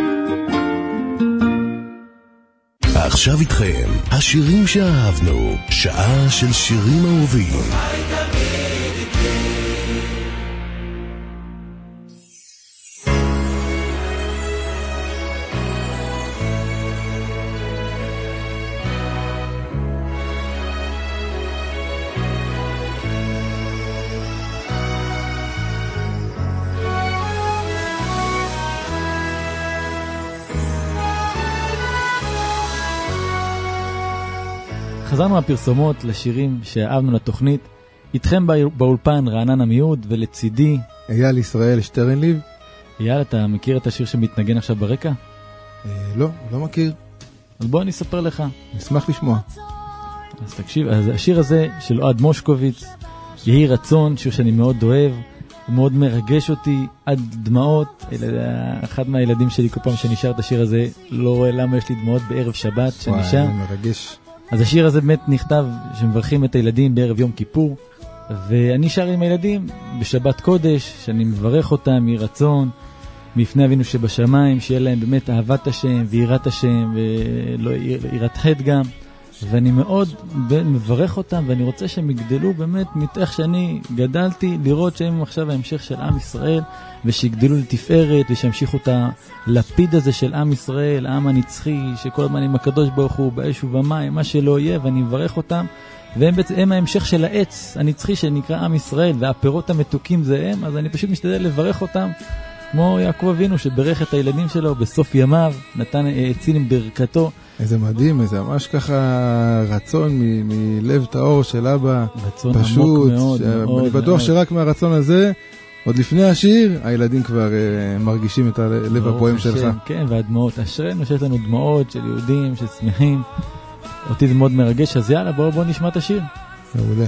עכשיו איתכם, השירים שאהבנו, שעה של שירים אהובים. חזרנו מהפרסומות לשירים שאהבנו לתוכנית. איתכם באולפן רענן עמיהוד ולצידי אייל ישראל שטרנליב. אייל, אתה מכיר את השיר שמתנגן עכשיו ברקע? אה, לא, לא מכיר. אז בוא אני אספר לך. נשמח לשמוע. אז תקשיב, אז השיר הזה של אוהד מושקוביץ, יהי רצון, שיר שאני מאוד אוהב, הוא מאוד מרגש אותי עד דמעות. אחד מהילדים שלי כל פעם שנשאר את השיר הזה לא רואה למה יש לי דמעות בערב שבת שנשאר. וואי, מרגש. אז השיר הזה באמת נכתב שמברכים את הילדים בערב יום כיפור, ואני שר עם הילדים בשבת קודש, שאני מברך אותם מרצון, מפני אבינו שבשמיים, שיהיה להם באמת אהבת השם ויראת השם ולא יראת חטא גם, ואני מאוד מברך אותם, ואני רוצה שהם יגדלו באמת מתאך שאני גדלתי, לראות שהם עכשיו ההמשך של עם ישראל, ושיגדלו לתפארת, ושהמשיכו את הלפיד הזה של עם ישראל, העם הנצחי, שכל הזמן עם הקדוש ברוך הוא, באש ובמים, מה שלא יהיה, ואני מברך אותם, והם בעצם הם ההמשך של העץ הנצחי שנקרא עם ישראל, והפירות המתוקים זה הם, אז אני פשוט משתדל לברך אותם, כמו יעקב אבינו שברך את הילדים שלו בסוף ימיו, נתן הציל עם ברכתו. איזה מדהים, איזה ממש ככה רצון מ- מלב טהור של אבא, רצון פשוט, עמוק מאוד, מאוד, אני בטוח מאוד. שרק מהרצון הזה, עוד לפני השיר, הילדים כבר uh, מרגישים את הלב הפועם שלך. כן, והדמעות, אשרנו שיש לנו דמעות של יהודים ששמחים, אותי זה מאוד מרגש, אז יאללה, בואו בוא נשמע את השיר. מעולה.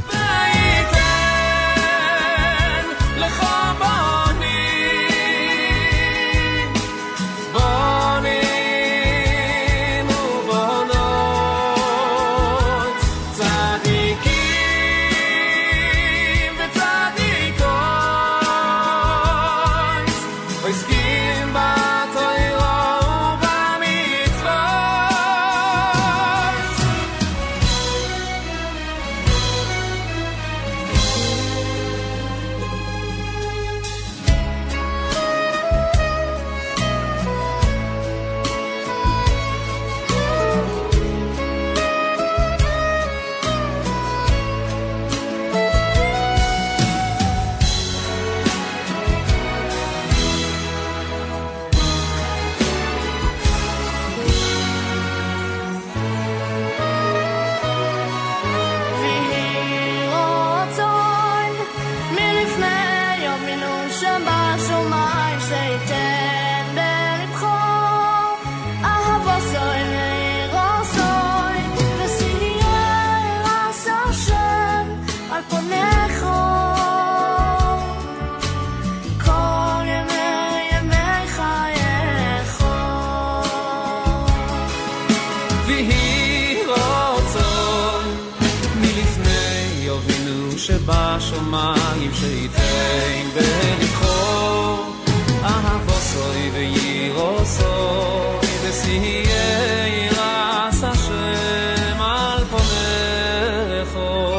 בשמיים שייתן בלבחור אהבו סוי ויירו סוי וסיה ירס השם על פונךו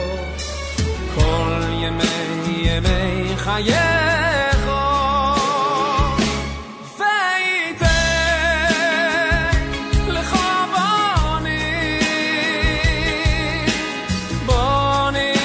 כל ימי ימי חייךו וייתן לך בונים בונים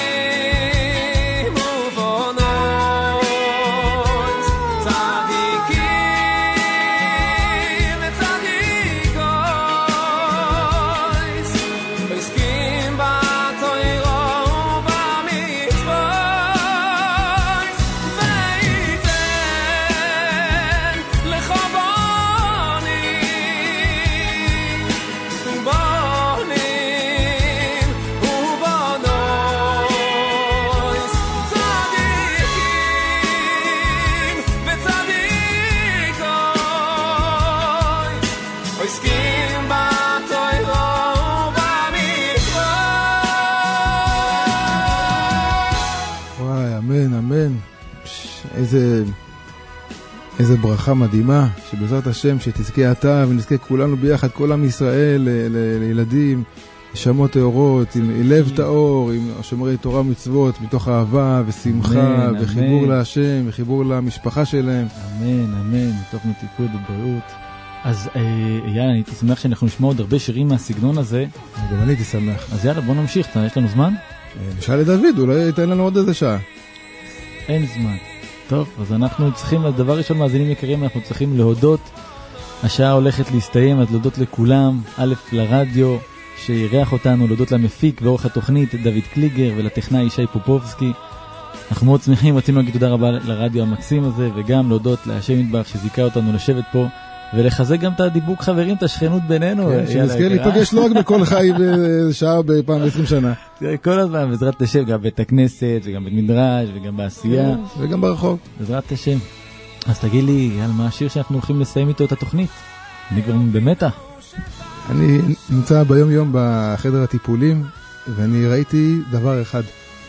איזה, איזה ברכה מדהימה, שבעזרת השם שתזכה אתה ונזכה כולנו ביחד, כל עם ישראל, ל, ל, לילדים, נשמות טהורות, עם, עם לב טהור, עם שומרי תורה מצוות, מתוך אהבה ושמחה, אמן, וחיבור אמן. להשם, וחיבור למשפחה שלהם. אמן, אמן, מתוך מתיקות ובריאות. אז אה, יאללה, אני שמח שאנחנו נשמע עוד הרבה שירים מהסגנון הזה. גם אני הייתי שמח. אז יאללה, בוא נמשיך, יש לנו זמן? נשאל לדוד, אולי ייתן לנו עוד איזה שעה. אין זמן. טוב, אז אנחנו צריכים, לדבר ראשון מאזינים יקרים, אנחנו צריכים להודות. השעה הולכת להסתיים, אז להודות לכולם, א' לרדיו, שאירח אותנו, להודות למפיק ועורך התוכנית דוד קליגר ולטכנאי ישי פופובסקי. אנחנו מאוד שמחים, רוצים להגיד תודה רבה לרדיו המקסים הזה, וגם להודות להשם מטבח שזיקה אותנו לשבת פה, ולחזק גם את הדיבוק חברים, את השכנות בינינו. כן, שנזכה להיפגש לא רק בכל חי בשעה בפעם עשרים שנה. כל הזמן, בעזרת השם, גם בית הכנסת, וגם בית מדרש, וגם בעשייה. וגם ברחוב. בעזרת השם. אז תגיד לי, על מה השיר שאנחנו הולכים לסיים איתו את התוכנית? אני כבר במתח. אני נמצא ביום יום בחדר הטיפולים, ואני ראיתי דבר אחד,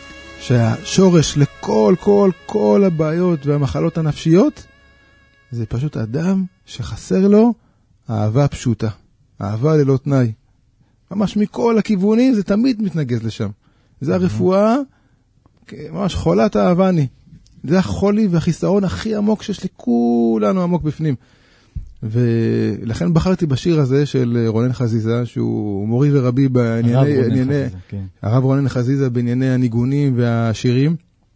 שהשורש לכל כל כל הבעיות והמחלות הנפשיות, זה פשוט אדם שחסר לו אהבה פשוטה, אהבה ללא תנאי. ממש מכל הכיוונים זה תמיד מתנגז לשם. זה הרפואה, ממש חולת אהבה אני. זה החולי והחיסרון הכי עמוק שיש לכולנו עמוק בפנים. ולכן בחרתי בשיר הזה של רונן חזיזה, שהוא מורי ורבי בענייני, ענייני, כן. הרב רונן חזיזה בענייני הניגונים והשירים,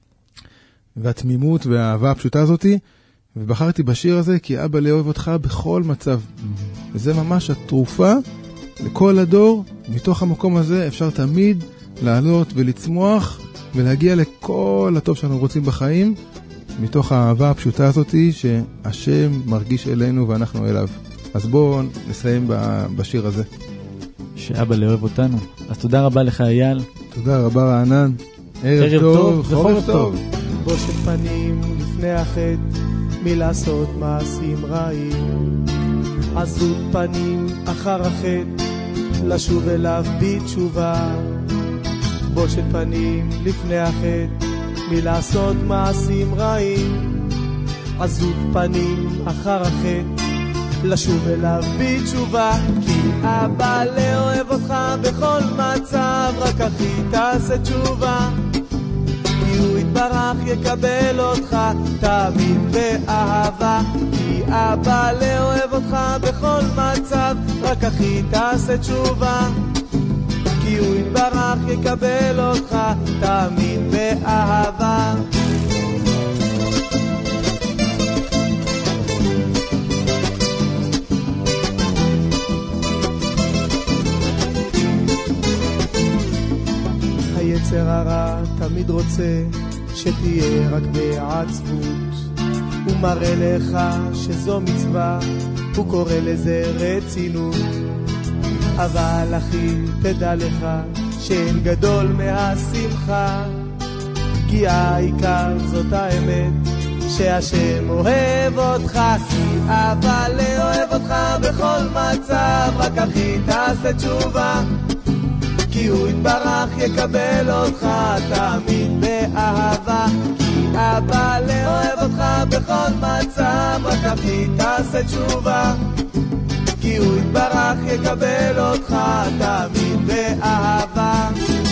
והתמימות והאהבה הפשוטה הזאת, ובחרתי בשיר הזה כי אבא לאוהב אותך בכל מצב. Mm-hmm. וזה ממש התרופה לכל הדור. מתוך המקום הזה אפשר תמיד לעלות ולצמוח, ולהגיע לכל הטוב שאנחנו רוצים בחיים, מתוך האהבה הפשוטה הזאת שהשם מרגיש אלינו ואנחנו אליו. אז בואו נסיים בשיר הזה. שאבא לאוהב אותנו. אז תודה רבה לך אייל. תודה רבה רענן. ערב, ערב טוב, טוב וחורף טוב. טוב. בושת פנים לפני החטא, מלעשות מעשים רעים. עזות פנים אחר החטא, לשוב אליו בתשובה. בושת פנים לפני החטא, מלעשות מעשים רעים. עזות פנים אחר החטא, לשוב אליו בתשובה. כי אבא לאוהב אותך בכל מצב, רק אחי תעשה תשובה. כי הוא יתברך יקבל אותך תמיד באהבה. כי אבא לאוהב אותך בכל מצב, רק אחי תעשה תשובה. כי הוא יתברך יקבל אותך תמיד באהבה. היצר הרע תמיד רוצה שתהיה רק בעצבות, הוא מראה לך שזו מצווה, הוא קורא לזה רצינות. אבל אחי תדע לך שאין גדול מהשמחה, כי העיקר זאת האמת שהשם אוהב אותך. כי אבא לאוהב אותך בכל מצב, רק אחי תעשה תשובה. כי הוא יתברך יקבל אותך תמיד באהבה. כי אבא לאוהב אותך בכל מצב, רק אחי תעשה תשובה. כי הוא יתברך יקבל אותך תמיד באהבה.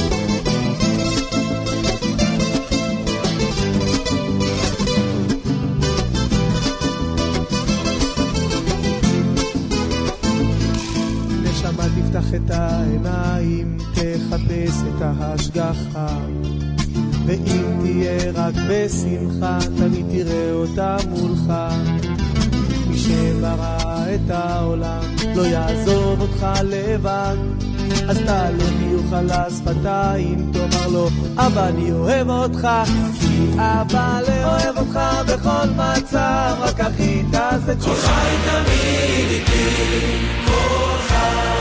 נשמה תפתח את העיניים, תחפש את ההשגחה, ואם תהיה רק בשמחה תמיד תראה אותה מולך. מי שברא את העולם לא יעזוב אותך לבד, אז תעלה חיוך על השפתיים, תאמר לו אבא אני אוהב אותך. כי אבא לאוהב אותך בכל מצב, רק אחי תעשה תשובה. כל חי תמיד איתי, כל חי.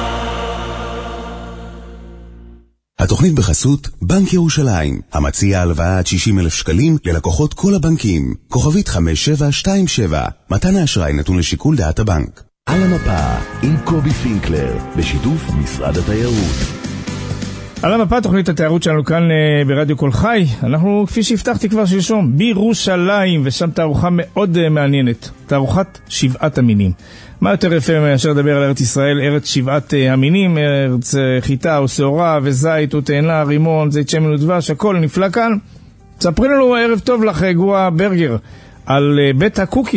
התוכנית בחסות בנק ירושלים, המציע הלוואה עד שישים אלף שקלים ללקוחות כל הבנקים. כוכבית חמש שבע שתיים שבע. מתן האשראי נתון לשיקול דעת הבנק. על המפה עם קובי פינקלר, בשיתוף משרד התיירות. על המפה תוכנית התיירות שלנו כאן ברדיו כל חי. אנחנו כפי שהבטחתי כבר שלשום בירושלים, ושם תערוכה מאוד מעניינת, תערוכת שבעת המינים. מה יותר יפה מאשר לדבר על ארץ ישראל, ארץ שבעת המינים, ארץ חיטה או שעורה וזית או תאנה, רימון, זית שמן ודבש, הכל נפלא כאן. תספרי לנו ערב טוב לך גואה ברגר על בית הקוקיה.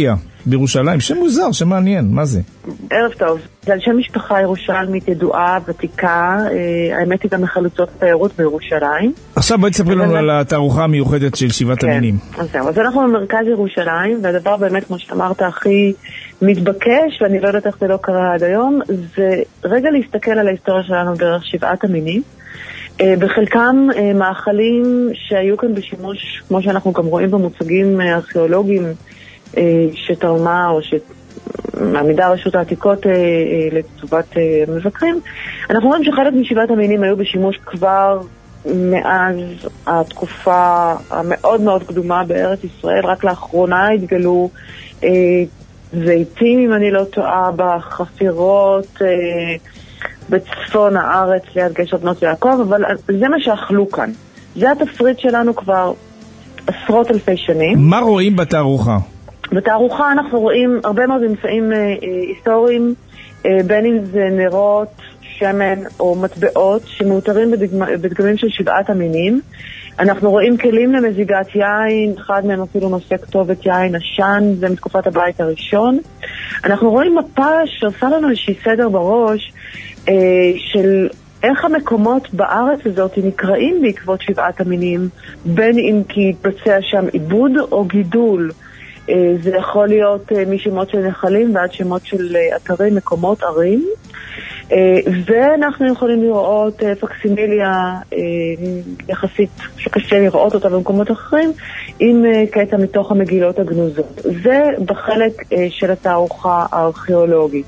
בירושלים. שם מוזר, שם מעניין, מה זה? ערב טוב. זה על שם משפחה ירושלמית ידועה, ותיקה, האמת היא גם מחלוצות תיירות בירושלים. עכשיו בואי תספרי לנו על התערוכה המיוחדת של שבעת המינים. אז זהו, אז אנחנו במרכז ירושלים, והדבר באמת, כמו שאמרת, הכי מתבקש, ואני לא יודעת איך זה לא קרה עד היום, זה רגע להסתכל על ההיסטוריה שלנו דרך שבעת המינים. בחלקם מאכלים שהיו כאן בשימוש, כמו שאנחנו גם רואים במוצגים ארכיאולוגיים שתרמה או שמעמידה רשות העתיקות לטובת מבקרים, אנחנו רואים שחלק משבעת המינים היו בשימוש כבר מאז התקופה המאוד מאוד קדומה בארץ ישראל. רק לאחרונה התגלו זיתים, אם אני לא טועה, בחפירות בצפון הארץ ליד גשר בנות יעקב, אבל זה מה שאכלו כאן. זה התפריט שלנו כבר עשרות אלפי שנים. מה רואים בתערוכה? בתערוכה אנחנו רואים הרבה מאוד ממצאים אה, היסטוריים, אה, בין אם זה נרות, שמן או מטבעות שמאותרים בדגמ... בדגמים של שבעת המינים. אנחנו רואים כלים למזיגת יין, אחד מהם אפילו נושא כתובת יין עשן, זה מתקופת הבית הראשון. אנחנו רואים מפה שעושה לנו איזושהי סדר בראש אה, של איך המקומות בארץ הזאת נקראים בעקבות שבעת המינים, בין אם כי יתבצע שם עיבוד או גידול. אה, זה יכול להיות אה, משמות של נחלים ועד שמות של אה, אתרים, מקומות, ערים. ואנחנו יכולים לראות פקסימיליה יחסית שקשה לראות אותה במקומות אחרים עם קטע מתוך המגילות הגנוזות. זה בחלק של התערוכה הארכיאולוגית.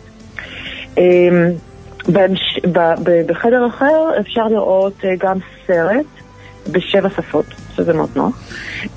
בחדר אחר אפשר לראות גם סרט בשבע שפות, שזה מאוד נוח,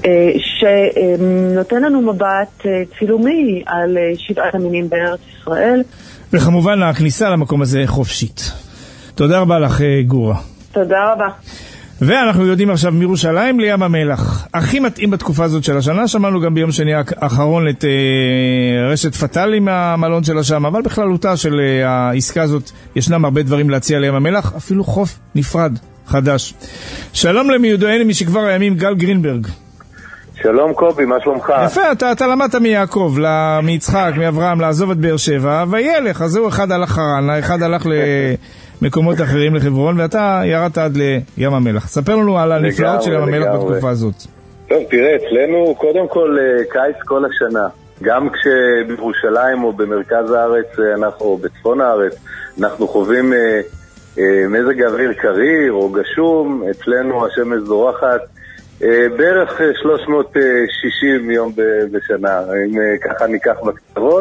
שנותן לנו מבט צילומי על שבעת המינים בארץ ישראל. וכמובן הכניסה למקום הזה חופשית. תודה רבה לך גורה. תודה רבה. ואנחנו יודעים עכשיו מירושלים לים המלח. הכי מתאים בתקופה הזאת של השנה, שמענו גם ביום שני האחרון את אה, רשת פטל עם המלון שלה שם, אבל בכללותה של אה, העסקה הזאת ישנם הרבה דברים להציע לים המלח, אפילו חוף נפרד חדש. שלום למיודענו משכבר הימים גל גרינברג. שלום קובי, מה שלומך? יפה, אתה, אתה למדת מיעקב, מיצחק, מאברהם, לעזוב את באר שבע, וילך, אז הוא אחד הלך חרנה, אחד הלך למקומות אחרים לחברון, ואתה ירדת עד לים המלח. ספר לנו על הנפלאות של ים המלח בתקופה הזאת. טוב, תראה, אצלנו קודם כל קיץ כל השנה. גם כשבירושלים או במרכז הארץ, אנחנו, או בצפון הארץ, אנחנו חווים אה, אה, מזג אוויר קריר או גשום, אצלנו השמש זורחת, בערך שלוש מאות ושישים יום בשנה, אם ככה ניקח בקצרות,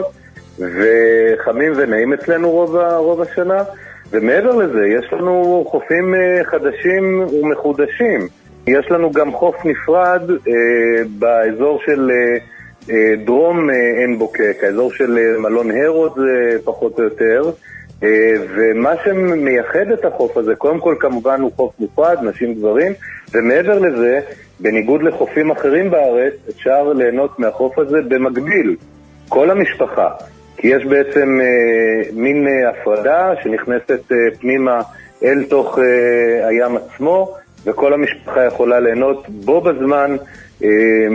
וחמים ונעים אצלנו רוב, רוב השנה, ומעבר לזה יש לנו חופים חדשים ומחודשים. יש לנו גם חוף נפרד באזור של דרום עין בוקק, האזור של מלון הרוד פחות או יותר, ומה שמייחד את החוף הזה, קודם כל כמובן הוא חוף מופרד, נשים גברים, ומעבר לזה, בניגוד לחופים אחרים בארץ, אפשר ליהנות מהחוף הזה במקביל, כל המשפחה, כי יש בעצם אה, מין אה, הפרדה שנכנסת אה, פנימה אל תוך אה, הים עצמו, וכל המשפחה יכולה ליהנות בו בזמן אה,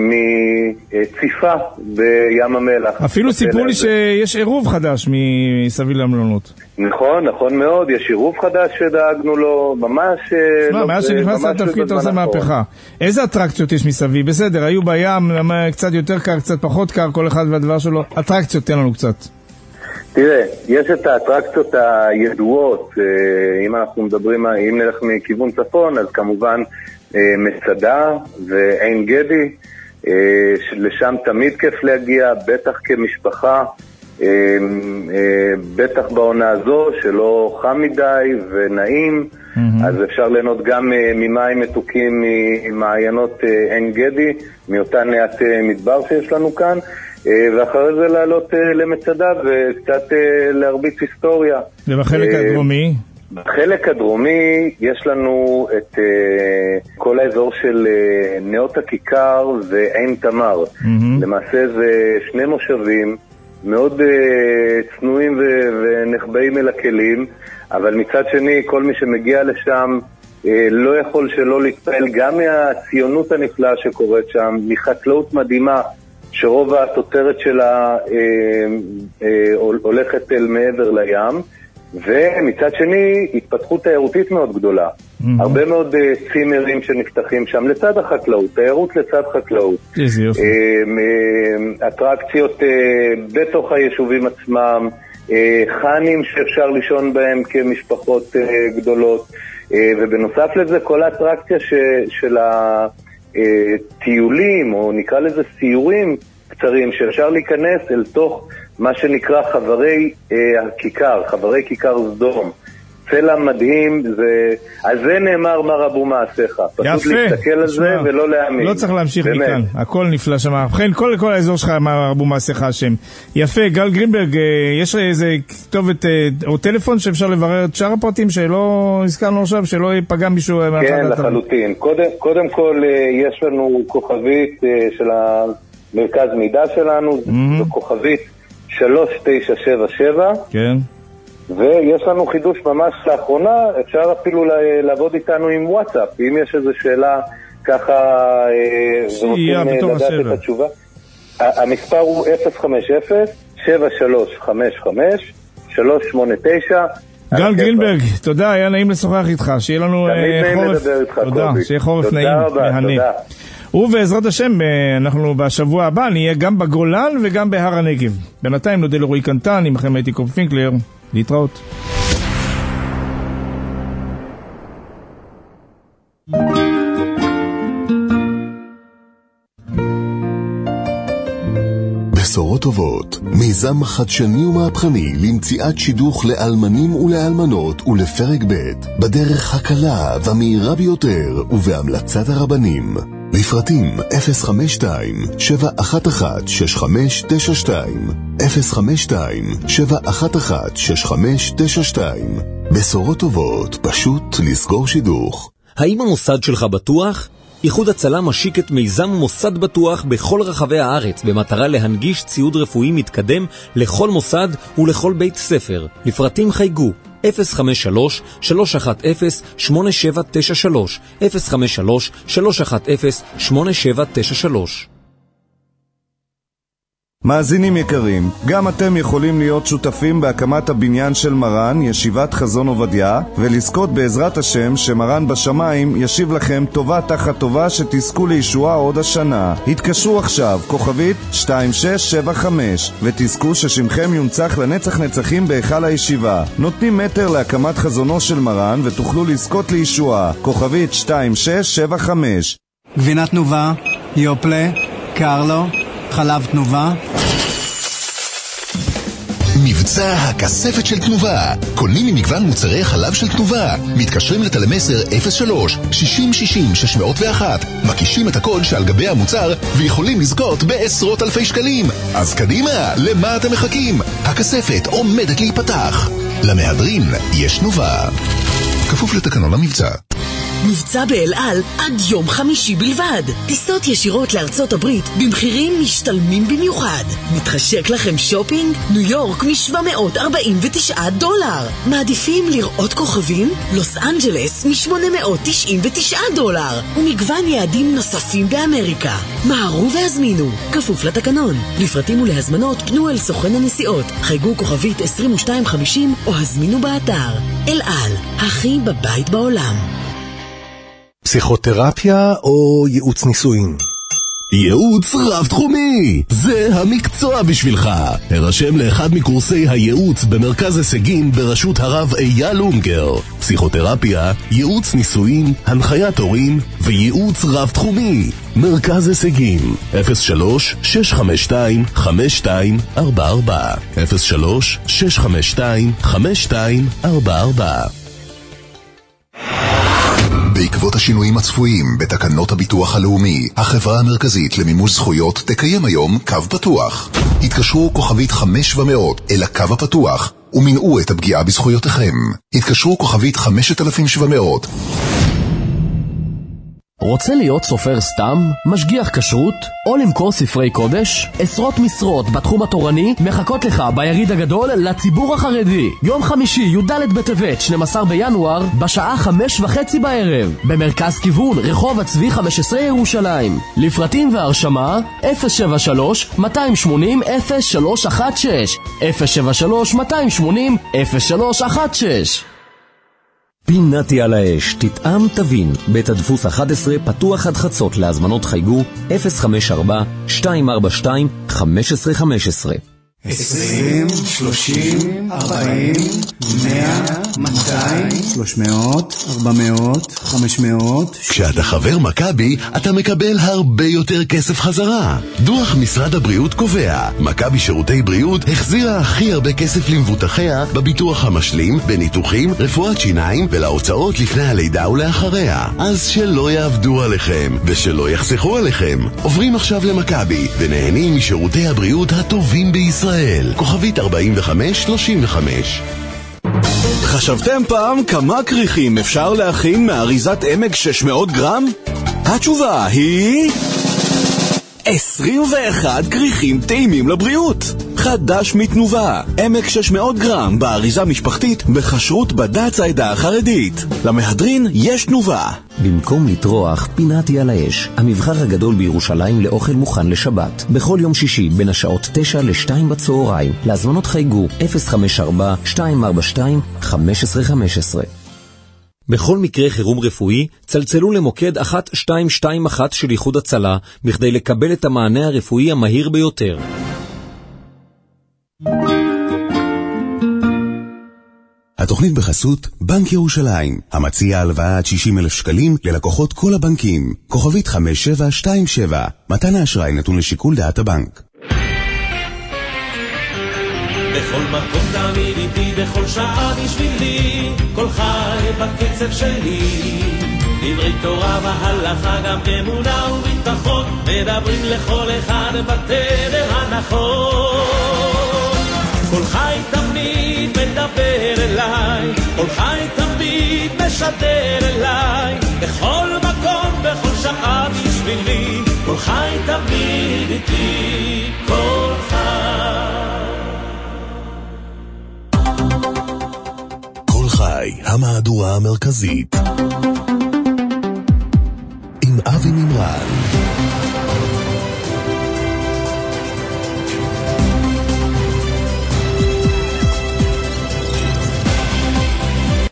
מציפה בים המלח. אפילו סיפרו לי שיש עירוב חדש מסביב למלונות. נכון, נכון מאוד, יש עירוב חדש שדאגנו לו, ממש... שמע, מאז שנכנס לתפקיד אתה עושה מהפכה. איזה אטרקציות יש מסביב? בסדר, היו בים, קצת יותר קר, קצת פחות קר, כל אחד והדבר שלו. אטרקציות, תן לנו קצת. תראה, יש את האטרקציות הידועות, אם אנחנו מדברים, אם נלך מכיוון צפון, אז כמובן מצדה ועין גדי, לשם תמיד כיף להגיע, בטח כמשפחה, בטח בעונה הזו שלא חם מדי ונעים, אז אפשר ליהנות גם ממים מתוקים ממעיינות עין גדי, מאותה נעת מדבר שיש לנו כאן, ואחרי זה לעלות למצדה וקצת להרביץ היסטוריה. ובחלק הדרומי? בחלק הדרומי יש לנו את כל האזור של נאות הכיכר ועין תמר. למעשה זה שני מושבים מאוד צנועים ונחבאים אל הכלים, אבל מצד שני כל מי שמגיע לשם לא יכול שלא להתפעל גם מהציונות הנפלאה שקורית שם, מחקלאות מדהימה, שרוב התוצרת שלה אה, אה, הולכת אל מעבר לים, ומצד שני התפתחות תיירותית מאוד גדולה. Mm-hmm. הרבה מאוד uh, צימרים שנפתחים שם לצד החקלאות, תיירות לצד חקלאות. איזה יופי. Uh, uh, אטרקציות uh, בתוך היישובים עצמם, uh, חנים שאפשר לישון בהם כמשפחות uh, גדולות, uh, ובנוסף לזה כל האטרקציה ש, של הטיולים, או נקרא לזה סיורים קצרים, שאפשר להיכנס אל תוך מה שנקרא חברי אה, הכיכר, חברי כיכר סדום. צלע מדהים, זה, על זה נאמר מה רבו מעשיך. פשוט להסתכל על זה ולא להאמין. לא צריך להמשיך באמת. מכאן, הכל נפלא שם. ובכן, כל, כל האזור שלך מה רבו מעשיך השם. יפה, גל גרינברג, יש איזה כתובת או טלפון שאפשר לברר את שאר הפרטים שלא הזכרנו עכשיו, שלא ייפגע מישהו? כן, לחלוטין. קודם, קודם כל יש לנו כוכבית של המרכז מידע שלנו, mm-hmm. זו כוכבית שלוש תשע שבע שבע, כן. ויש לנו חידוש ממש לאחרונה, אפשר אפילו לעבוד איתנו עם וואטסאפ, אם יש איזו שאלה ככה ורוצים לדעת את התשובה. המספר הוא אפס חמש אפס שבע שלוש חמש חמש שלוש שמונה תשע. גל גרינברג, תודה, היה נעים לשוחח איתך, שיהיה לנו חורף. תמיד נעים לדבר איתך, קובי. שיהיה חורף נעים, מהנה. ובעזרת השם, אנחנו בשבוע הבא נהיה גם בגולן וגם בהר הנגב. בינתיים נודה לרועי קנטן, עמכם הייתי קוב פינקלר, להתראות. בשורות טובות, מיזם חדשני ומהפכני למציאת שידוך לאלמנים ולאלמנות ולפרק ב' בדרך הקלה והמהירה ביותר ובהמלצת הרבנים. לפרטים אפס חמש שתיים שבע אחת אחת שש חמש תשע שתיים אפס חמש שתיים שבע אחת אחת שש חמש תשע שתיים. בשורות טובות, פשוט לסגור שידוך. האם המוסד שלך בטוח? איחוד הצלה משיק את מיזם מוסד בטוח בכל רחבי הארץ במטרה להנגיש ציוד רפואי מתקדם לכל מוסד ולכל בית ספר. לפרטים חייגו אפס חמש שלוש שלוש אחת אפס שמונה שבע תשע שלוש אפס חמש שלוש שלוש אחת אפס שמונה שבע תשע שלוש. מאזינים יקרים, גם אתם יכולים להיות שותפים בהקמת הבניין של מרן, ישיבת חזון עובדיה, ולזכות בעזרת השם שמרן בשמיים ישיב לכם טובה תחת טובה שתזכו לישועה עוד השנה. התקשרו עכשיו, כוכבית שתיים שש שבע חמש, ותזכו ששמכם יונצח לנצח נצחים בהיכל הישיבה. נותנים מטר להקמת חזונו של מרן ותוכלו לזכות לישועה. כוכבית שתיים שש שבע חמש. גבינת תנובה, יופלה, קרלו, חלב תנובה. מבצע הכספת של תנובה. קונים ממגוון מוצרי חלב של תנובה. מתקשרים לטלמסר אפס שלוש שישים שישים שש מאות ואחת. מקישים את הקוד שעל גבי המוצר ויכולים לזכות בעשרות אלפי שקלים. אז קדימה, למה אתם מחכים? הכספת עומדת להיפתח. למהדרין יש תנובה. כפוף לתקנון המבצע. מבצע באל על עד יום חמישי בלבד. טיסות ישירות לארצות הברית במחירים משתלמים במיוחד. מתחשק לכם שופינג? ניו יורק מ-שבע מאות ארבעים ותשעה דולר. מעדיפים לראות כוכבים? לוס אנג'לס מ-שמונה מאות תשעים ותשעה דולר. ומגוון יעדים נוספים באמריקה. מהרו והזמינו, כפוף לתקנון. לפרטים ולהזמנות פנו אל סוכן הנסיעות. חייגו כוכבית עשרים ושתיים חמישים או הזמינו באתר. אל על, הכי בבית בעולם. פסיכותרפיה או ייעוץ נישואין? ייעוץ רב תחומי, זה המקצוע בשבילך. הרשם לאחד מקורסי הייעוץ במרכז הישגים בראשות הרב אייל אונגר. פסיכותרפיה, ייעוץ נישואין, הנחיית הורים וייעוץ רב תחומי. מרכז הישגים אפס שלוש שש חמש שתיים חמש שתיים ארבע ארבע אפס שלוש שש חמש שתיים חמש שתיים ארבע ארבע. בעקבות השינויים הצפויים בתקנות הביטוח הלאומי, החברה המרכזית למימוש זכויות תקיים היום קו פתוח. התקשרו כוכבית חמש ומאות אל הקו הפתוח ומנעו את הפגיעה בזכויותיכם. התקשרו כוכבית חמשת אלפים שבע מאות. רוצה להיות סופר סתם? משגיח כשרות? או למכור ספרי קודש? עשרות משרות בתחום התורני מחכות לך ביריד הגדול לציבור החרדי. יום חמישי, י"ד בטבת, שנים עשר בינואר, בשעה חמש וחצי בערב, במרכז כיוון, רחוב הצבי חמש עשרה ירושלים. לפרטים והרשמה, אפס שבע שלוש שתיים שמונים אפס שלוש אחת שש, אפס שבע שלוש שתיים שמונים אפס שלוש אחת שש. פינתי על האש, תטעם תבין. בית הדפוס אחת עשרה פתוח עד חצות. להזמנות חייגו אפס חמש ארבע שתיים ארבע שתיים חמש עשרה חמש עשרה. עשרים, שלושים, ארבעים, מאה, מאתיים, שלוש מאות, ארבע מאות, חמש מאות. כשאתה חבר מכבי, אתה מקבל הרבה יותר כסף חזרה. דוח משרד הבריאות קובע, מכבי שירותי בריאות החזירה הכי הרבה כסף למבוטחיה בביטוח המשלים, בניתוחים, רפואת שיניים ולהוצאות לפני הלידה ולאחריה. אז שלא יעבדו עליכם ושלא יחסכו עליכם. עוברים עכשיו למכבי ונהנים משירותי הבריאות הטובים בישראל. כוכבית ארבעים וחמש שלושים וחמש. חשבתם פעם כמה כריכים אפשר להכין מאריזת עמק שש מאות גרם? התשובה היא עשרים ואחד כריכים טעימים לבריאות. חדש מתנובה, עמק שש מאות גרם באריזה משפחתית בכשרות בד"ץ העדה החרדית. למהדרין יש תנובה. במקום לטרוח, פינתי על האש, המבחר הגדול בירושלים לאוכל מוכן לשבת. בכל יום שישי בין השעות תשע לשתיים בצהריים. להזמנות חייגו אפס חמש ארבע שתיים ארבע שתיים חמש עשרה חמש עשרה. בכל מקרה חירום רפואי, צלצלו למוקד אחת שתיים שתיים אחת של איחוד הצלה, בכדי לקבל את המענה הרפואי המהיר ביותר. התוכנית בחסות בנק ירושלים, המציע הלוואה עד שישים אלף שקלים ללקוחות כל הבנקים. כוכבית חמש שבע שתיים שבע. מתן האשראי נתון לשיקול דעת הבנק. בכל מקום תמיד איתי, בכל שעה בשבילי, כל חי בקצב שלי. דברי תורה והלכה, גם אמונה וביטחון, מדברים לכל אחד בתדר הנכון. כל חי תמיד מדבר אליי, כל חי תמיד משדר אליי, בכל מקום, בכל שעה בשבילי, כל חי תמיד איתי, כל חי. כל חי, המהדורה המרכזית עם אבי מימרן.